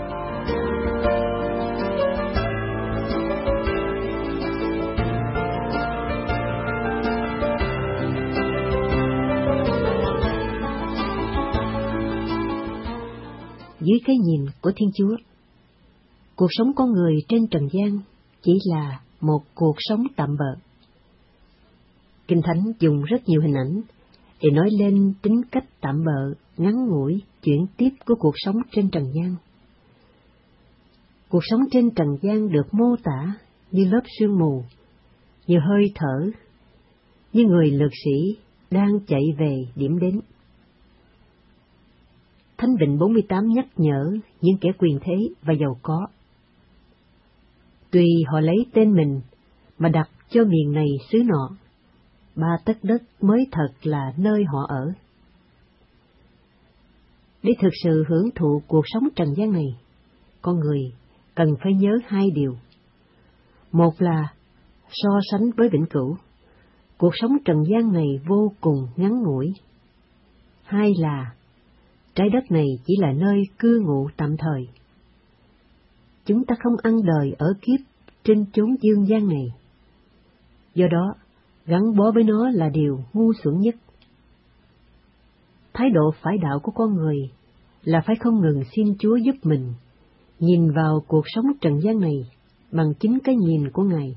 Dưới cái nhìn của Thiên Chúa, cuộc sống con người trên trần gian chỉ là một cuộc sống tạm bợ. Kinh Thánh dùng rất nhiều hình ảnh để nói lên tính cách tạm bợ, ngắn ngủi, chuyển tiếp của cuộc sống trên trần gian. Cuộc sống trên trần gian được mô tả như lớp sương mù, như hơi thở, như người lược sĩ đang chạy về điểm đến. Thánh Vịnh bốn mươi tám nhắc nhở những kẻ quyền thế và giàu có. Tuy họ lấy tên mình mà đặt cho miền này xứ nọ, ba tấc đất mới thật là nơi họ ở. Để thực sự hưởng thụ cuộc sống trần gian này, con người cần phải nhớ hai điều. Một là so sánh với vĩnh cửu, cuộc sống trần gian này vô cùng ngắn ngủi. Hai là trái đất này chỉ là nơi cư ngụ tạm thời. Chúng ta không ăn đời ở kiếp trên chốn dương gian này. Do đó, gắn bó với nó là điều ngu xuẩn nhất. Thái độ phải đạo của con người là phải không ngừng xin Chúa giúp mình nhìn vào cuộc sống trần gian này bằng chính cái nhìn của Ngài.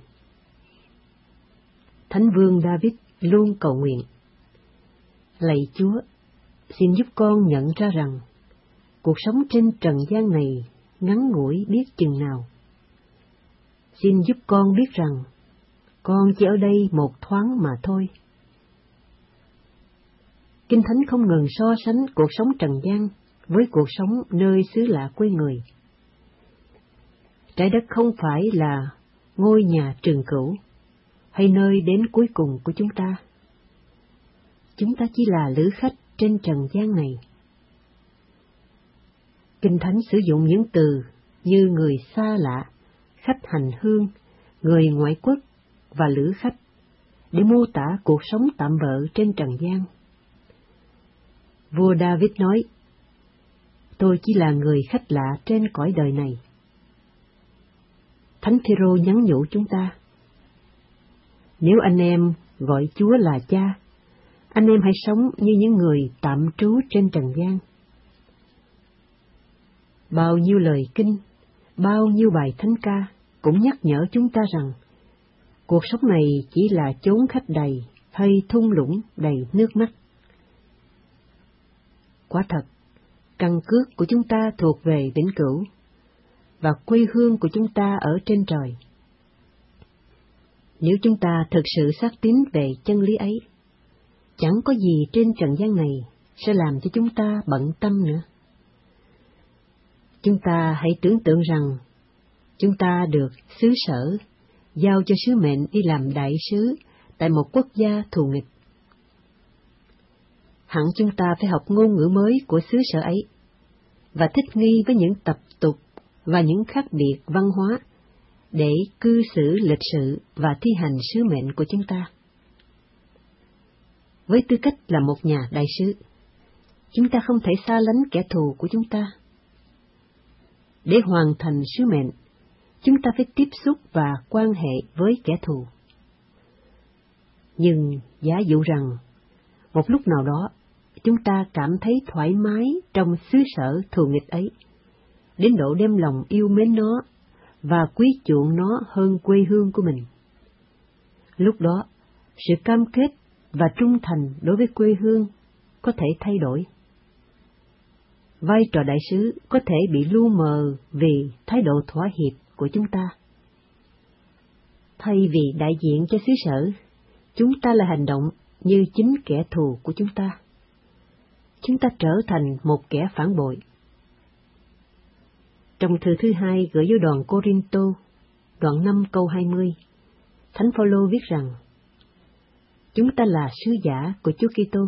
Thánh Vương David luôn cầu nguyện: lạy Chúa, xin giúp con nhận ra rằng cuộc sống trên trần gian này ngắn ngủi biết chừng nào. Xin giúp con biết rằng con chỉ ở đây một thoáng mà thôi. Kinh Thánh không ngừng so sánh cuộc sống trần gian với cuộc sống nơi xứ lạ quê người. Trái đất không phải là ngôi nhà trường cửu hay nơi đến cuối cùng của chúng ta. Chúng ta chỉ là lữ khách trên trần gian này. Kinh Thánh sử dụng những từ như người xa lạ, khách hành hương, người ngoại quốc và lữ khách để mô tả cuộc sống tạm bợ trên trần gian. Vua David nói: tôi chỉ là người khách lạ trên cõi đời này. Thánh Phêrô nhắn nhủ chúng ta: Nếu anh em gọi Chúa là Cha, anh em hãy sống như những người tạm trú trên trần gian. Bao nhiêu lời kinh, bao nhiêu bài thánh ca cũng nhắc nhở chúng ta rằng cuộc sống này chỉ là chốn khách đầy hay thung lũng đầy nước mắt. Quả thật, căn cước của chúng ta thuộc về vĩnh cửu, và quê hương của chúng ta ở trên trời. Nếu chúng ta thực sự xác tín về chân lý ấy, chẳng có gì trên trần gian này sẽ làm cho chúng ta bận tâm nữa. Chúng ta hãy tưởng tượng rằng chúng ta được xứ sở giao cho sứ mệnh đi làm đại sứ tại một quốc gia thù nghịch. Hẳn chúng ta phải học ngôn ngữ mới của xứ sở ấy và thích nghi với những tập tục và những khác biệt văn hóa để cư xử lịch sự và thi hành sứ mệnh của chúng ta. Với tư cách là một nhà đại sứ, chúng ta không thể xa lánh kẻ thù của chúng ta. Để hoàn thành sứ mệnh, chúng ta phải tiếp xúc và quan hệ với kẻ thù. Nhưng giả dụ rằng, một lúc nào đó, chúng ta cảm thấy thoải mái trong xứ sở thù nghịch ấy, đến độ đem lòng yêu mến nó và quý chuộng nó hơn quê hương của mình. Lúc đó, sự cam kết và trung thành đối với quê hương có thể thay đổi. Vai trò đại sứ có thể bị lu mờ vì thái độ thỏa hiệp của chúng ta. Thay vì đại diện cho xứ sở, chúng ta lại hành động như chính kẻ thù của chúng ta. Chúng ta trở thành một kẻ phản bội. Trong thư thứ hai gửi với đoàn Cô-rin-tô, đoạn năm câu hai mươi, Thánh Phaolô viết rằng: chúng ta là sứ giả của Chúa Kitô.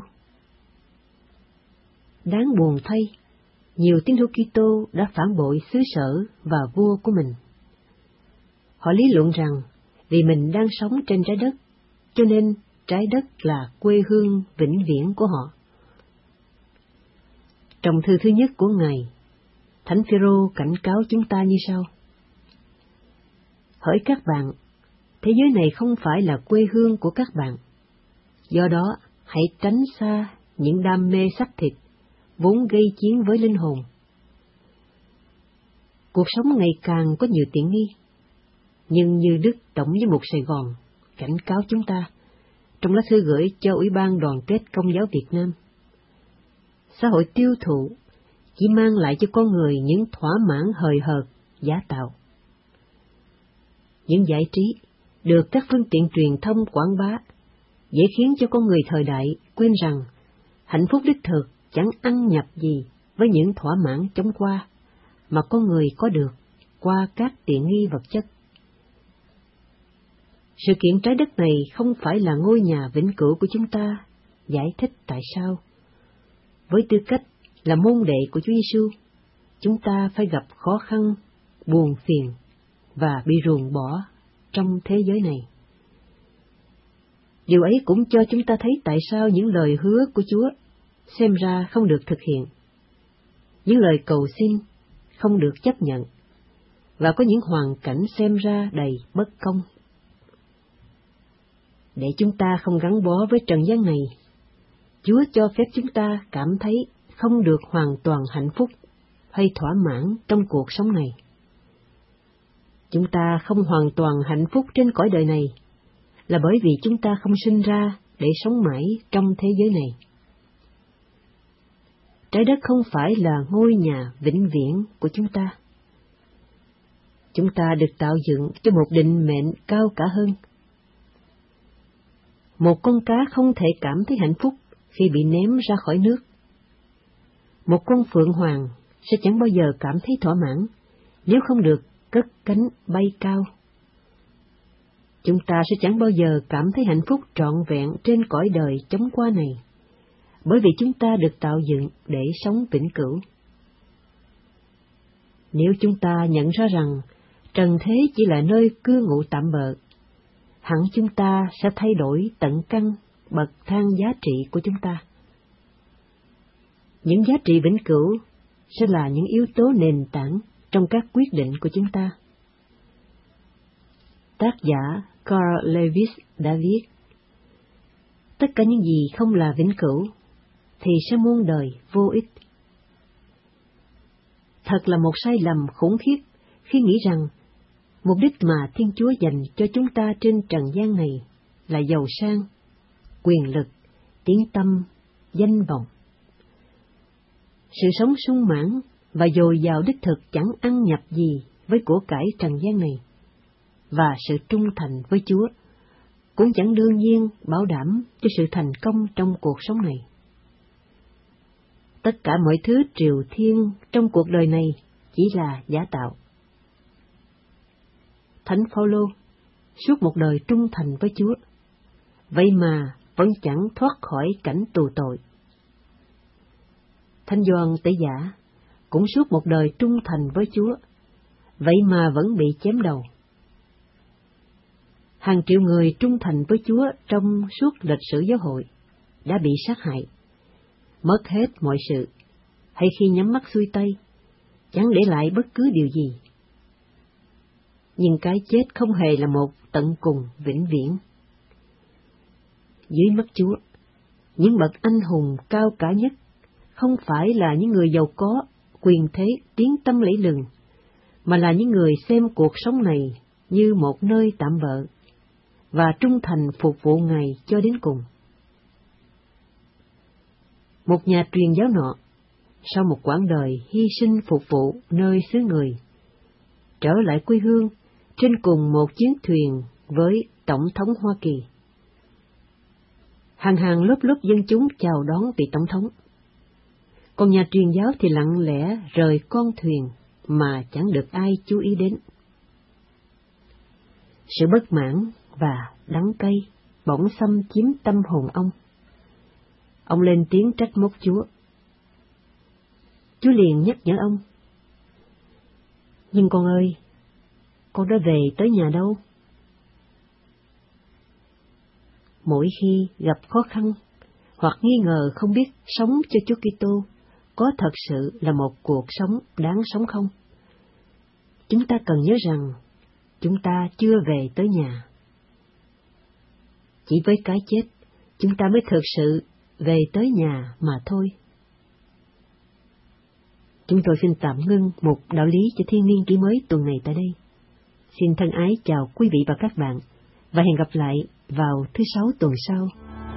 Đáng buồn thay, nhiều tín hữu Kitô đã phản bội xứ sở và vua của mình. Họ lý luận rằng vì mình đang sống trên trái đất, cho nên trái đất là quê hương vĩnh viễn của họ. Trong thư thứ nhất của Ngài, Thánh Phêrô cảnh cáo chúng ta như sau: hỡi các bạn, thế giới này không phải là quê hương của các bạn. Do đó, hãy tránh xa những đam mê xác thịt, vốn gây chiến với linh hồn. Cuộc sống ngày càng có nhiều tiện nghi, nhưng như Đức Tổng giám mục Sài Gòn cảnh cáo chúng ta trong lá thư gửi cho Ủy ban Đoàn kết Công giáo Việt Nam, xã hội tiêu thụ chỉ mang lại cho con người những thỏa mãn hời hợt, giả tạo. Những giải trí được các phương tiện truyền thông quảng bá dễ khiến cho con người thời đại quên rằng hạnh phúc đích thực chẳng ăn nhập gì với những thỏa mãn chóng qua mà con người có được qua các tiện nghi vật chất. Sự kiện trái đất này không phải là ngôi nhà vĩnh cửu của chúng ta. Giải thích tại sao? Với tư cách là môn đệ của Chúa Giêsu, chúng ta phải gặp khó khăn, buồn phiền và bị ruồng bỏ trong thế giới này. Điều ấy cũng cho chúng ta thấy tại sao những lời hứa của Chúa xem ra không được thực hiện, những lời cầu xin không được chấp nhận, và có những hoàn cảnh xem ra đầy bất công. Để chúng ta không gắn bó với trần gian này, Chúa cho phép chúng ta cảm thấy không được hoàn toàn hạnh phúc hay thỏa mãn trong cuộc sống này. Chúng ta không hoàn toàn hạnh phúc trên cõi đời này là bởi vì chúng ta không sinh ra để sống mãi trong thế giới này. Trái đất không phải là ngôi nhà vĩnh viễn của chúng ta. Chúng ta được tạo dựng cho một định mệnh cao cả hơn. Một con cá không thể cảm thấy hạnh phúc khi bị ném ra khỏi nước. Một con phượng hoàng sẽ chẳng bao giờ cảm thấy thỏa mãn nếu không được cất cánh bay cao. Chúng ta sẽ chẳng bao giờ cảm thấy hạnh phúc trọn vẹn trên cõi đời chóng qua này, bởi vì chúng ta được tạo dựng để sống vĩnh cửu. Nếu chúng ta nhận ra rằng trần thế chỉ là nơi cư ngụ tạm bợ, hẳn chúng ta sẽ thay đổi tận căn bậc thang giá trị của chúng ta. Những giá trị vĩnh cửu sẽ là những yếu tố nền tảng trong các quyết định của chúng ta. Tác giả Carl Lewis đã viết, tất cả những gì không là vĩnh cửu thì sẽ muôn đời vô ích. Thật là một sai lầm khủng khiếp khi nghĩ rằng mục đích mà Thiên Chúa dành cho chúng ta trên trần gian này là giàu sang, quyền lực, tiếng tăm, danh vọng. Sự sống sung mãn và dồi dào đích thực chẳng ăn nhập gì với của cải trần gian này, và sự trung thành với Chúa cũng chẳng đương nhiên bảo đảm cho sự thành công trong cuộc sống này. Tất cả mọi thứ triều thiên trong cuộc đời này chỉ là giả tạo. Thánh Phaolô suốt một đời trung thành với Chúa, vậy mà vẫn chẳng thoát khỏi cảnh tù tội. Thánh Gioan Tẩy Giả cũng suốt một đời trung thành với Chúa, vậy mà vẫn bị chém đầu. Hàng triệu người trung thành với Chúa trong suốt lịch sử giáo hội đã bị sát hại, mất hết mọi sự, hay khi nhắm mắt xuôi tay, chẳng để lại bất cứ điều gì. Nhưng cái chết không hề là một tận cùng vĩnh viễn. Dưới mắt Chúa, những bậc anh hùng cao cả nhất không phải là những người giàu có, quyền thế, tiếng tăm lẫy lừng, mà là những người xem cuộc sống này như một nơi tạm bợ và trung thành phục vụ Ngài cho đến cùng. Một nhà truyền giáo nọ, sau một quãng đời hy sinh phục vụ nơi xứ người, trở lại quê hương trên cùng một chiến thuyền với Tổng thống Hoa Kỳ. Hàng hàng lớp lớp dân chúng chào đón vị Tổng thống, còn nhà truyền giáo thì lặng lẽ rời con thuyền mà chẳng được ai chú ý đến. Sự bất mãn và đắng cay bỗng xâm chiếm tâm hồn ông. Ông lên tiếng trách móc Chúa. Chúa liền nhắc nhở ông: "Nhưng con ơi, con đã về tới nhà đâu?" Mỗi khi gặp khó khăn hoặc nghi ngờ không biết sống cho Chúa Kitô có thật sự là một cuộc sống đáng sống không, chúng ta cần nhớ rằng chúng ta chưa về tới nhà. Chỉ với cái chết, chúng ta mới thực sự về tới nhà mà thôi. Chúng tôi xin tạm ngưng một đạo lý cho thiên niên kỷ mới tuần này tại đây. Xin thân ái chào quý vị và các bạn, và hẹn gặp lại vào thứ Sáu tuần sau.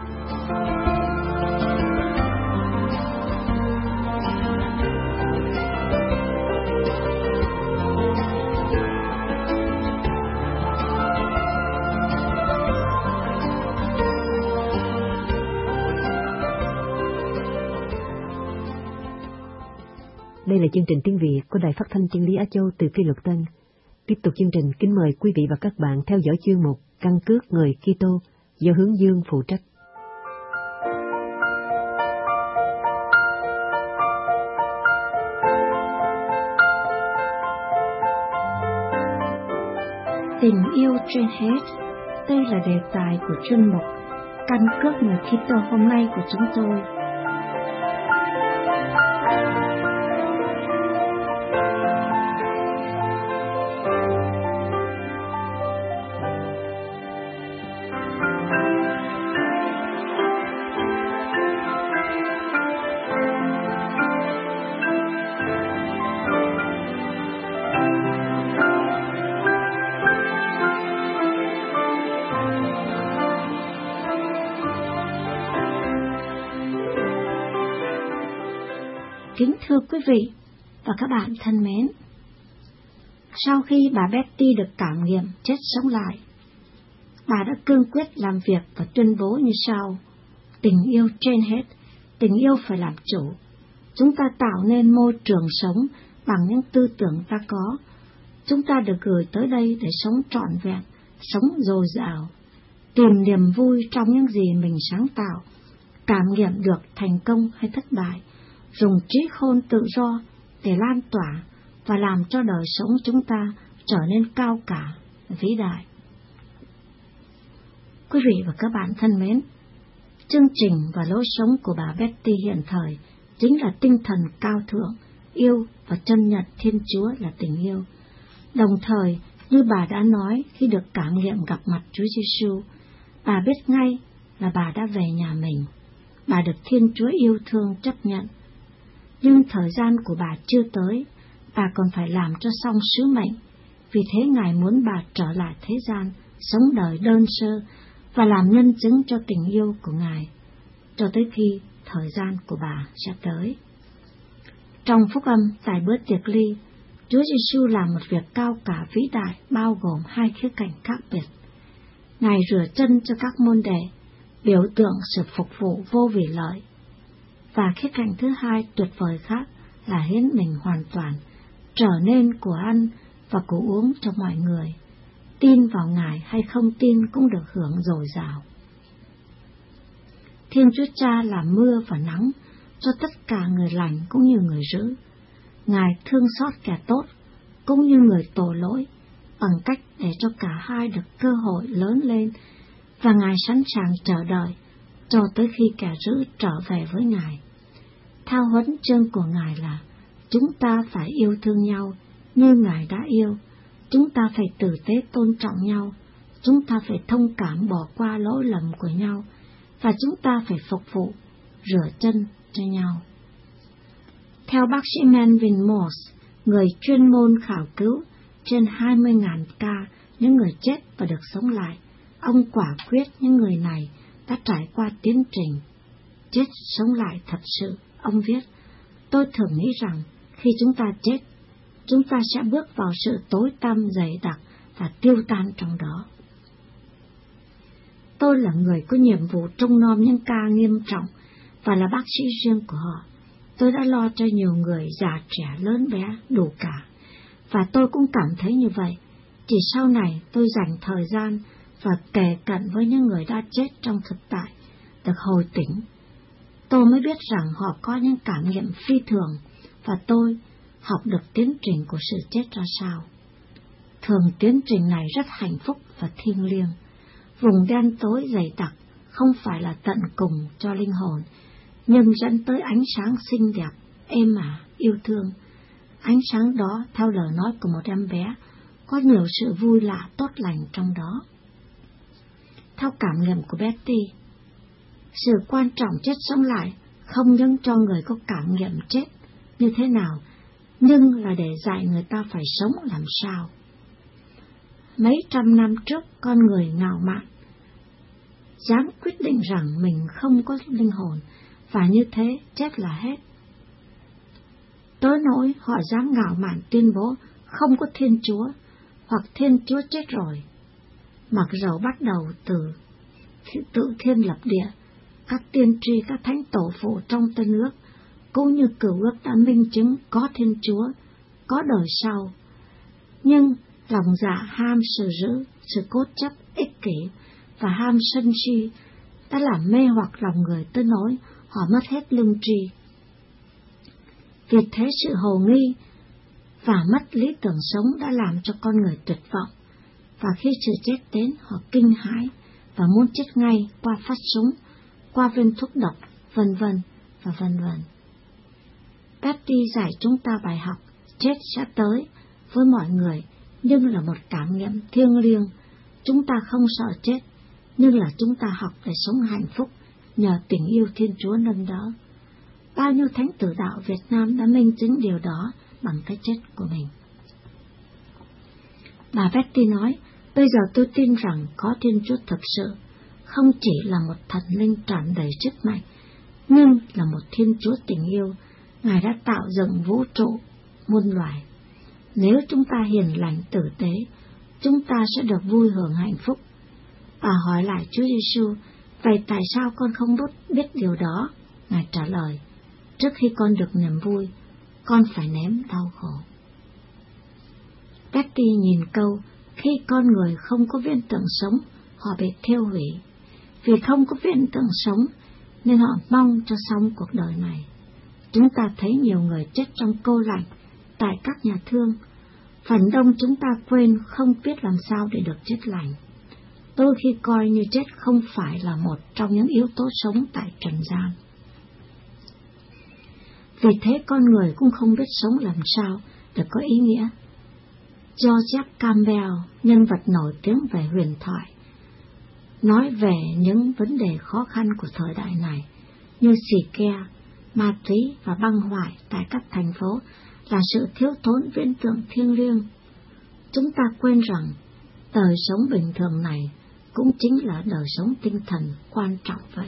Đây là chương trình tiếng Việt của Đài Phát thanh Chân lý Á Châu từ Phi Luật Tân. Tiếp tục chương trình, kính mời quý vị và các bạn theo dõi chuyên mục Căn cước người Kitô do Hướng Dương phụ trách. Tình yêu trên hết, đây là đề tài của chuyên mục Căn cước người Kitô hôm nay của chúng tôi. Kính thưa quý vị và các bạn thân mến, sau khi bà Betty được cảm nghiệm chết sống lại, bà đã cương quyết làm việc và tuyên bố như sau: tình yêu trên hết, tình yêu phải làm chủ. Chúng ta tạo nên môi trường sống bằng những tư tưởng ta có. Chúng ta được gửi tới đây để sống trọn vẹn, sống dồi dào, tìm niềm vui trong những gì mình sáng tạo, cảm nghiệm được thành công hay thất bại, dùng trí khôn tự do để lan tỏa và làm cho đời sống chúng ta trở nên cao cả, vĩ đại. Quý vị và các bạn thân mến, chương trình và lối sống của bà Betty hiện thời chính là tinh thần cao thượng, yêu và chân nhận Thiên Chúa là tình yêu. Đồng thời, Như bà đã nói, khi được cảm nghiệm gặp mặt Chúa Giêsu, bà biết ngay là bà đã về nhà mình. Bà được Thiên Chúa yêu thương chấp nhận. Nhưng thời gian của bà chưa tới, bà còn phải làm cho xong sứ mệnh. Vì thế Ngài muốn bà trở lại thế gian, sống đời đơn sơ và làm nhân chứng cho tình yêu của Ngài, cho tới khi thời gian của bà sẽ tới. Trong phúc âm tại bữa tiệc ly, Chúa Giêsu làm một việc cao cả vĩ đại, bao gồm hai khía cạnh khác biệt. Ngài rửa chân cho các môn đệ, biểu tượng sự phục vụ vô vị lợi. Và khía cạnh thứ hai tuyệt vời khác là hiến mình hoàn toàn, trở nên của ăn và của uống cho mọi người. Tin vào Ngài hay không tin cũng được hưởng dồi dào. Thiên Chúa Cha làm mưa và nắng cho tất cả người lành cũng như người dữ. Ngài thương xót kẻ tốt cũng như người tội lỗi, bằng cách để cho cả hai được cơ hội lớn lên, và Ngài sẵn sàng chờ đợi cho tới khi kẻ dữ trở về với Ngài. Thao huấn chương của Ngài là chúng ta phải yêu thương nhau như Ngài đã yêu, chúng ta phải tử tế tôn trọng nhau, chúng ta phải thông cảm bỏ qua lỗi lầm của nhau, và chúng ta phải phục vụ, rửa chân cho nhau. Theo bác sĩ Melvin Morse, người chuyên môn khảo cứu trên hai mươi nghìn ca những người chết và được sống lại, ông quả quyết những người này đã trải qua tiến trình chết sống lại thật sự. Ông viết, tôi thường nghĩ rằng khi chúng ta chết, chúng ta sẽ bước vào sự tối tăm dày đặc và tiêu tan trong đó. Tôi là người có nhiệm vụ trông nom những ca nghiêm trọng và là bác sĩ riêng của họ. Tôi đã lo cho nhiều người già trẻ lớn bé đủ cả, và tôi cũng cảm thấy như vậy. Chỉ sau này tôi dành thời gian và kề cận với những người đã chết trong thực tại, được hồi tỉnh, tôi mới biết rằng họ có những cảm nghiệm phi thường, và tôi học được tiến trình của sự chết ra sao. Thường tiến trình này rất hạnh phúc và thiêng liêng. Vùng đen tối dày đặc không phải là tận cùng cho linh hồn, nhưng dẫn tới ánh sáng xinh đẹp, êm ả, yêu thương. Ánh sáng đó, theo lời nói của một em bé, có nhiều sự vui lạ tốt lành trong đó. Theo cảm nghiệm của Betty, sự quan trọng chết sống lại không những cho người có cảm nghiệm chết như thế nào, nhưng là để dạy người ta phải sống làm sao. Mấy trăm năm trước, con người ngạo mạn dám quyết định rằng mình không có linh hồn, và như thế chết là hết. Tới nỗi họ dám ngạo mạn tuyên bố không có Thiên Chúa, hoặc Thiên Chúa chết rồi. Mặc dầu bắt đầu từ tự thiên lập địa, các tiên tri, các thánh tổ phụ trong Tân Ước cũng như Cựu Ước đã minh chứng có Thiên Chúa, có đời sau. Nhưng lòng dạ ham sự dữ, sự cốt chấp, ích kỷ và ham sân si đã làm mê hoặc lòng người tới nỗi họ mất hết lương tri. Vì thế sự hồ nghi và mất lý tưởng sống đã làm cho con người tuyệt vọng, và khi sự chết đến họ kinh hãi và muốn chết ngay qua phát súng, qua viên thuốc độc, vân vân và vân vân. Betty dạy chúng ta bài học chết sẽ tới với mọi người, nhưng là một cảm nghiệm thiêng liêng. Chúng ta không sợ chết, nhưng là chúng ta học để sống hạnh phúc nhờ tình yêu Thiên Chúa nâng đỡ. Bao nhiêu thánh tử đạo Việt Nam đã minh chứng điều đó bằng cái chết của mình. Bà Betty nói, bây giờ tôi tin rằng có Thiên Chúa thực sự, không chỉ là một thần linh tràn đầy sức mạnh, nhưng là một Thiên Chúa tình yêu. Ngài đã tạo dựng vũ trụ, muôn loài. Nếu chúng ta hiền lành tử tế, chúng ta sẽ được vui hưởng hạnh phúc. Bà hỏi lại Chúa Giêsu, vậy tại sao con không biết điều đó? Ngài trả lời, trước khi con được niềm vui, con phải nếm đau khổ. Betty nhìn câu, khi con người không có viễn tượng sống, họ bị thiêu hủy. Vì không có viễn tượng sống, nên họ mong cho xong cuộc đời này. Chúng ta thấy nhiều người chết trong cô lạnh tại các nhà thương. Phần đông chúng ta quên không biết làm sao để được chết lành. Đôi khi coi như chết không phải là một trong những yếu tố sống tại trần gian. Vì thế con người cũng không biết sống làm sao để có ý nghĩa. Joseph Campbell, nhân vật nổi tiếng về huyền thoại, nói về những vấn đề khó khăn của thời đại này như xì ke, ma túy và băng hoại tại các thành phố là sự thiếu thốn viễn tưởng thiêng liêng. Chúng ta quên rằng đời sống bình thường này cũng chính là đời sống tinh thần quan trọng vậy.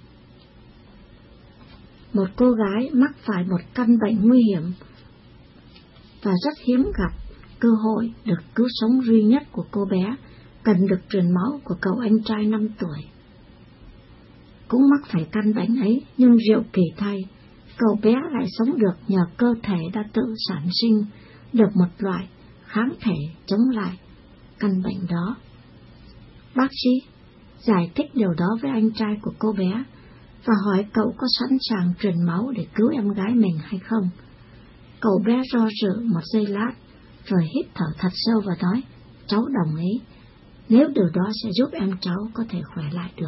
Một cô gái mắc phải một căn bệnh nguy hiểm và rất hiếm gặp cơ hội được cứu sống duy nhất của cô bé cần được truyền máu của cậu anh trai năm tuổi. Cũng mắc phải căn bệnh ấy, nhưng diệu kỳ thay, cậu bé lại sống được nhờ cơ thể đã tự sản sinh được một loại kháng thể chống lại căn bệnh đó. Bác sĩ giải thích điều đó với anh trai của cô bé và hỏi cậu có sẵn sàng truyền máu để cứu em gái mình hay không. Cậu bé do dự một giây lát, rồi hít thở thật sâu và nói, cháu đồng ý, nếu điều đó sẽ giúp em cháu có thể khỏe lại được.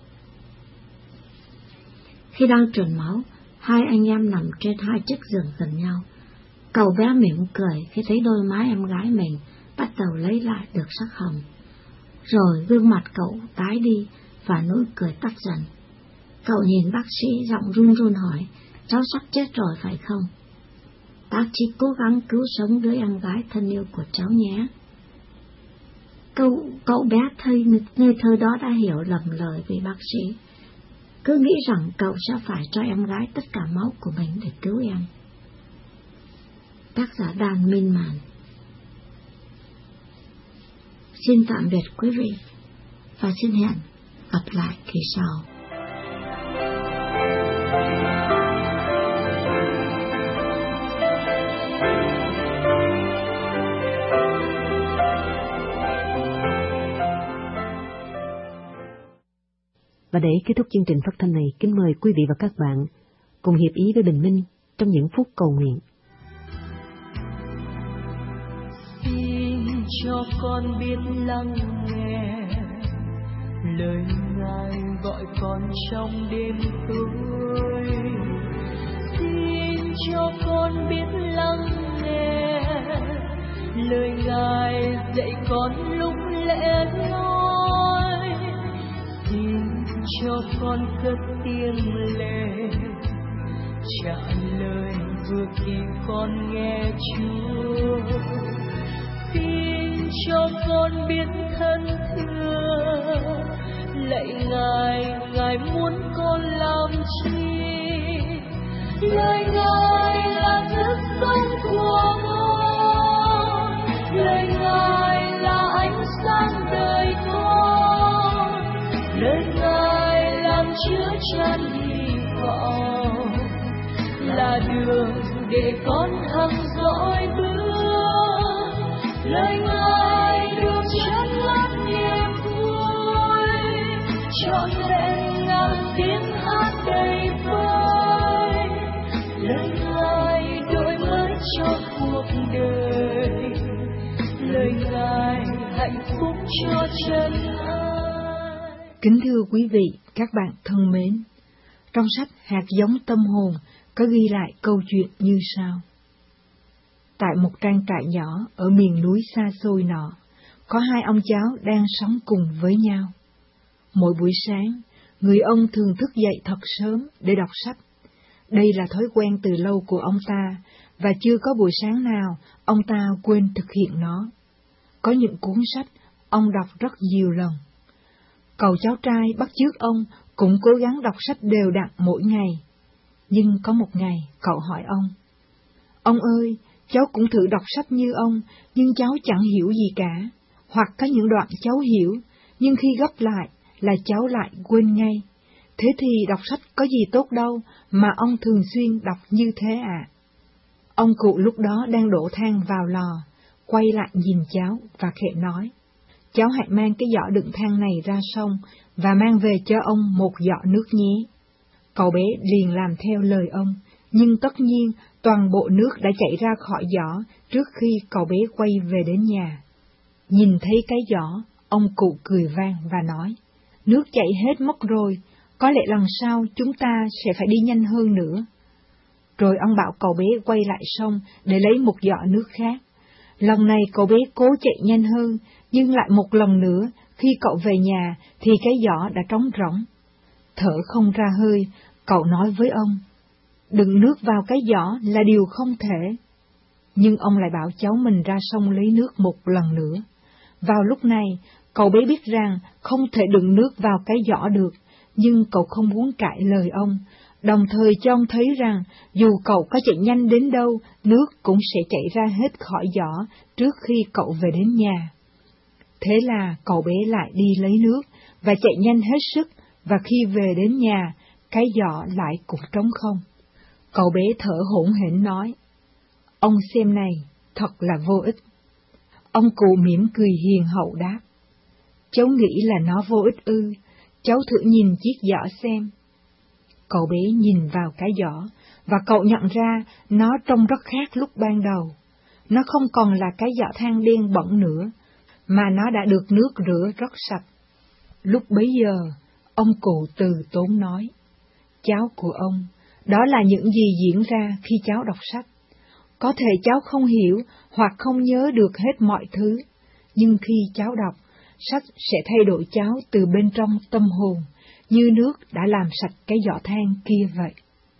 Khi đang truyền máu, hai anh em nằm trên hai chiếc giường gần nhau. Cậu bé mỉm cười khi thấy đôi má em gái mình bắt đầu lấy lại được sắc hồng. Rồi gương mặt cậu tái đi và nụ cười tắt dần. Cậu nhìn bác sĩ giọng run run hỏi, cháu sắp chết rồi phải không? Bác sĩ cố gắng cứu sống đứa em gái thân yêu của cháu nhé. Cậu, cậu bé thây ngây thơ đó đã hiểu lầm lời vì bác sĩ, cứ nghĩ rằng cậu sẽ phải cho em gái tất cả máu của mình để cứu em. Tác giả Dan Millman. Xin tạm biệt quý vị và xin hẹn gặp lại kỳ sau. Và để kết thúc chương trình phát thanh này, kính mời quý vị và các bạn cùng hiệp ý với Bình Minh trong những phút cầu nguyện. Xin cho con biết lắng nghe lời Ngài gọi con trong đêm tối. Xin cho con biết lắng nghe lời Ngài dạy con lúc lẽ loi. Xin cho con cất tiếng lên trả lời vừa khi con nghe Chúa. Xin cho con biết thân thương lạy Ngài, Ngài muốn con làm chi? Lời Ngài là nước sống của con, lời Ngài là ánh sáng đời con, lời Ngài làm chứa chan hy vọng, là đường để con hằng dõi bước. Lời Ngài được chân lắng niềm vui, trọn vẹn ngàn tiếng hát đầy vơi. Lời Ngài đổi mới cho cuộc đời, lời Ngài hạnh phúc cho chân ai. Kính thưa quý vị, các bạn thân mến, trong sách Hạt giống tâm hồn có ghi lại câu chuyện như sau. Tại một trang trại nhỏ ở miền núi xa xôi nọ, có hai ông cháu đang sống cùng với nhau. Mỗi buổi sáng, người ông thường thức dậy thật sớm để đọc sách. Đây là thói quen từ lâu của ông ta, và chưa có buổi sáng nào ông ta quên thực hiện nó. Có những cuốn sách ông đọc rất nhiều lần. Cậu cháu trai bắt chước ông cũng cố gắng đọc sách đều đặn mỗi ngày. Nhưng có một ngày, cậu hỏi ông, ông ơi, cháu cũng thử đọc sách như ông, nhưng cháu chẳng hiểu gì cả. Hoặc có những đoạn cháu hiểu, nhưng khi gấp lại là cháu lại quên ngay. Thế thì đọc sách có gì tốt đâu mà ông thường xuyên đọc như thế ạ? À? Ông cụ lúc đó đang đổ than vào lò, quay lại nhìn cháu và khẽ nói, cháu hãy mang cái giỏ đựng than này ra sông và mang về cho ông một giỏ nước nhé. Cậu bé liền làm theo lời ông, nhưng tất nhiên toàn bộ nước đã chảy ra khỏi giỏ trước khi cậu bé quay về đến nhà. Nhìn thấy cái giỏ, ông cụ cười vang và nói, nước chảy hết mất rồi, có lẽ lần sau chúng ta sẽ phải đi nhanh hơn nữa. Rồi ông bảo cậu bé quay lại sông để lấy một giỏ nước khác. Lần này cậu bé cố chạy nhanh hơn, nhưng lại một lần nữa, khi cậu về nhà thì cái giỏ đã trống rỗng. Thở không ra hơi, cậu nói với ông, đựng nước vào cái giỏ là điều không thể. Nhưng ông lại bảo cháu mình ra sông lấy nước một lần nữa. Vào lúc này, cậu bé biết rằng không thể đựng nước vào cái giỏ được, nhưng cậu không muốn cãi lời ông, đồng thời cho ông thấy rằng dù cậu có chạy nhanh đến đâu, nước cũng sẽ chảy ra hết khỏi giỏ trước khi cậu về đến nhà. Thế là cậu bé lại đi lấy nước và chạy nhanh hết sức, và khi về đến nhà, cái giỏ lại cũng trống không. Cậu bé thở hổn hển nói, ông xem này, thật là vô ích. Ông cụ mỉm cười hiền hậu đáp, cháu nghĩ là nó vô ích ư, cháu thử nhìn chiếc giỏ xem. Cậu bé nhìn vào cái giỏ, và cậu nhận ra nó trông rất khác lúc ban đầu. Nó không còn là cái giỏ than đen bẩn nữa, mà nó đã được nước rửa rất sạch. Lúc bấy giờ, ông cụ từ tốn nói, cháu của ông, đó là những gì diễn ra khi cháu đọc sách. Có thể cháu không hiểu hoặc không nhớ được hết mọi thứ, nhưng khi cháu đọc, sách sẽ thay đổi cháu từ bên trong tâm hồn, như nước đã làm sạch cái giỏ than kia vậy.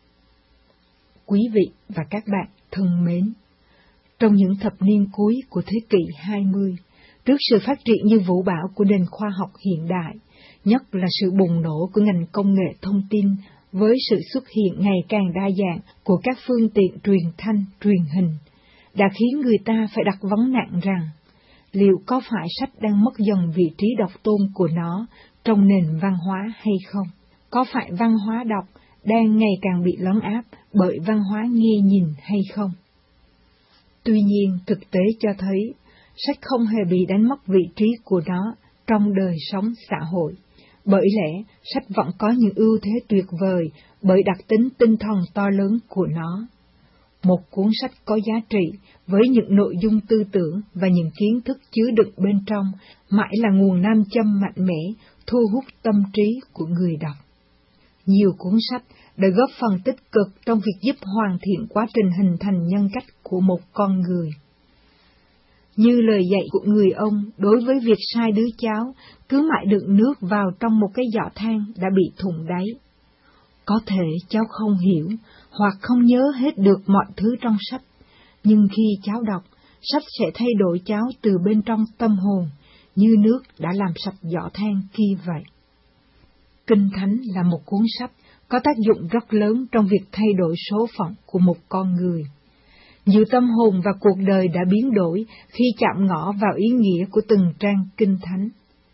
Quý vị và các bạn thân mến, trong những thập niên cuối của thế kỷ hai mươi, trước sự phát triển như vũ bão của nền khoa học hiện đại, nhất là sự bùng nổ của ngành công nghệ thông tin với sự xuất hiện ngày càng đa dạng của các phương tiện truyền thanh, truyền hình, đã khiến người ta phải đặt vấn nạn rằng, liệu có phải sách đang mất dần vị trí độc tôn của nó trong nền văn hóa hay không? Có phải văn hóa đọc đang ngày càng bị lấn áp bởi văn hóa nghe nhìn hay không? Tuy nhiên, thực tế cho thấy, sách không hề bị đánh mất vị trí của nó trong đời sống xã hội. Bởi lẽ, sách vẫn có những ưu thế tuyệt vời bởi đặc tính tinh thần to lớn của nó. Một cuốn sách có giá trị với những nội dung tư tưởng và những kiến thức chứa đựng bên trong mãi là nguồn nam châm mạnh mẽ, thu hút tâm trí của người đọc. Nhiều cuốn sách đã góp phần tích cực trong việc giúp hoàn thiện quá trình hình thành nhân cách của một con người. Như lời dạy của người ông đối với việc sai đứa cháu cứ mãi đựng nước vào trong một cái giỏ than đã bị thủng đáy. Có thể cháu không hiểu hoặc không nhớ hết được mọi thứ trong sách, nhưng khi cháu đọc, sách sẽ thay đổi cháu từ bên trong tâm hồn, như nước đã làm sạch giỏ than kia vậy. Kinh Thánh là một cuốn sách có tác dụng rất lớn trong việc thay đổi số phận của một con người. Nhiều tâm hồn và cuộc đời đã biến đổi khi chạm ngõ vào ý nghĩa của từng trang Kinh Thánh.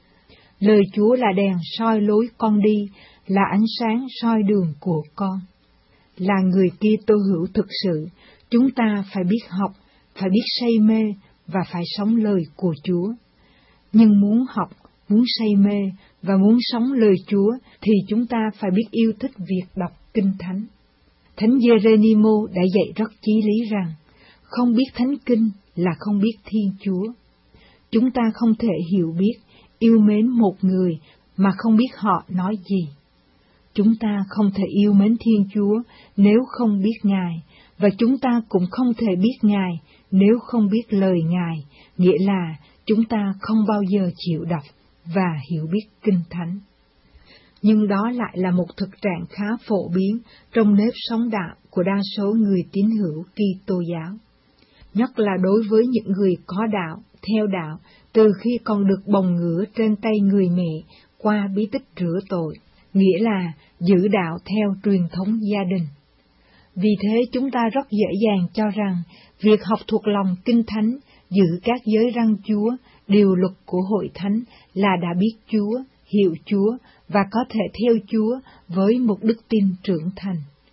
Lời Chúa là đèn soi lối con đi, là ánh sáng soi đường của con. Là người kia tô hữu thực sự, chúng ta phải biết học, phải biết say mê và phải sống lời của Chúa. Nhưng muốn học, muốn say mê và muốn sống lời Chúa thì chúng ta phải biết yêu thích việc đọc Kinh Thánh. Thánh Giê-rê-ni-mô đã dạy rất chí lý rằng, không biết Thánh Kinh là không biết Thiên Chúa. Chúng ta không thể hiểu biết, yêu mến một người mà không biết họ nói gì. Chúng ta không thể yêu mến Thiên Chúa nếu không biết Ngài, và chúng ta cũng không thể biết Ngài nếu không biết lời Ngài, nghĩa là chúng ta không bao giờ chịu đọc và hiểu biết Kinh Thánh. Nhưng đó lại là một thực trạng khá phổ biến trong nếp sống đạo của đa số người tín hữu Kitô giáo, nhất là đối với những người có đạo, theo đạo, từ khi còn được bồng ngửa trên tay người mẹ qua bí tích rửa tội, nghĩa là giữ đạo theo truyền thống gia đình. Vì thế chúng ta rất dễ dàng cho rằng việc học thuộc lòng Kinh Thánh, giữ các giới răn Chúa, điều luật của hội thánh là đã biết Chúa, hiểu Chúa và có thể theo Chúa với một đức tin trưởng thành.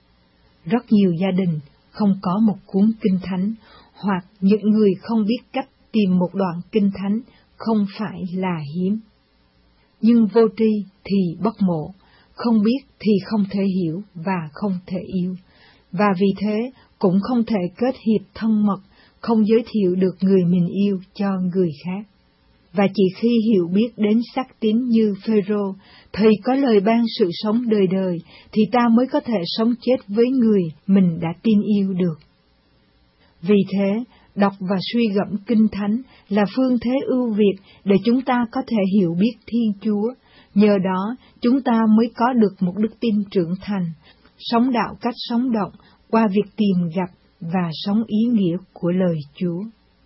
Rất nhiều gia đình không có một cuốn Kinh Thánh, hoặc những người không biết cách tìm một đoạn Kinh Thánh không phải là hiếm. Nhưng vô tri thì bất mộ, không biết thì không thể hiểu và không thể yêu, và vì thế cũng không thể kết hiệp thân mật, không giới thiệu được người mình yêu cho người khác. Và chỉ khi hiểu biết đến xác tín như Phêrô, thầy có lời ban sự sống đời đời, thì ta mới có thể sống chết với người mình đã tin yêu được. Vì thế, đọc và suy gẫm Kinh Thánh là phương thế ưu việt để chúng ta có thể hiểu biết Thiên Chúa. Nhờ đó, chúng ta mới có được một đức tin trưởng thành, sống đạo cách sống động qua việc tìm gặp và sống ý nghĩa của lời Chúa.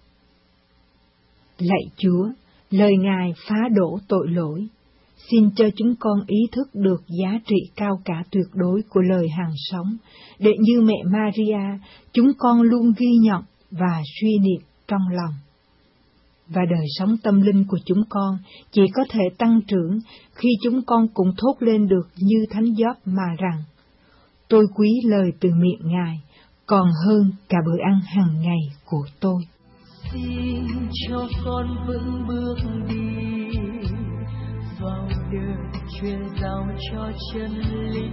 Lạy Chúa, lời Ngài phá đổ tội lỗi. Xin cho chúng con ý thức được giá trị cao cả tuyệt đối của lời hàng sống, để như mẹ Maria, chúng con luôn ghi nhận và suy niệm trong lòng. Và đời sống tâm linh của chúng con chỉ có thể tăng trưởng khi chúng con cùng thốt lên được như Thánh Gióp mà rằng: tôi quý lời từ miệng Ngài còn hơn cả bữa ăn hàng ngày của tôi. Xin cho con vững bước đi vào đời truyền giáo cho chân lý.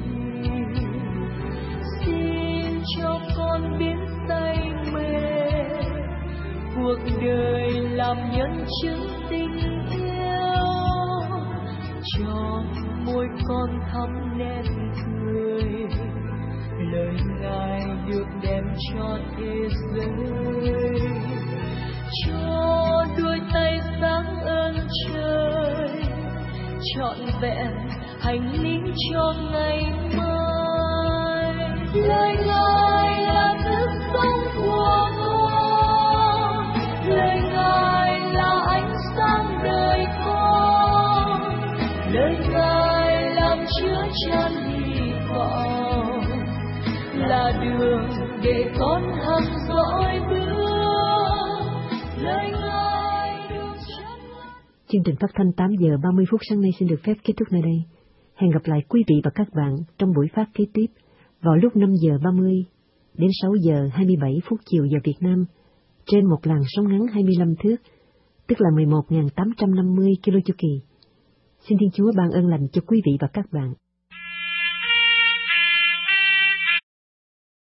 Xin cho con biết say mê cuộc đời làm nhân chứng tình yêu, cho môi con thắm nét cười, lời Ngài được đem cho thế giới, cho đôi tay sáng ơn trời trọn vẹn hành linh cho ngày mai. Lời Ngài là thức sống của con, lời Ngài là ánh sáng đời con, lời Ngài làm chứa chan hy vọng, là đường để con hằng dõi bước. Lời Ngài đường chân. Chương trình phát thanh tám giờ ba mươi phút sáng nay xin được phép kết thúc nơi đây. Hẹn gặp lại quý vị và các bạn trong buổi phát kế tiếp vào lúc năm giờ ba mươi đến sáu giờ hai mươi bảy phút chiều giờ Việt Nam trên một làn sóng ngắn hai mươi lăm thước, tức là mười một nghìn tám trăm năm mươi ki lô chu kỳ. Xin Thiên Chúa ban ơn lành cho quý vị và các bạn.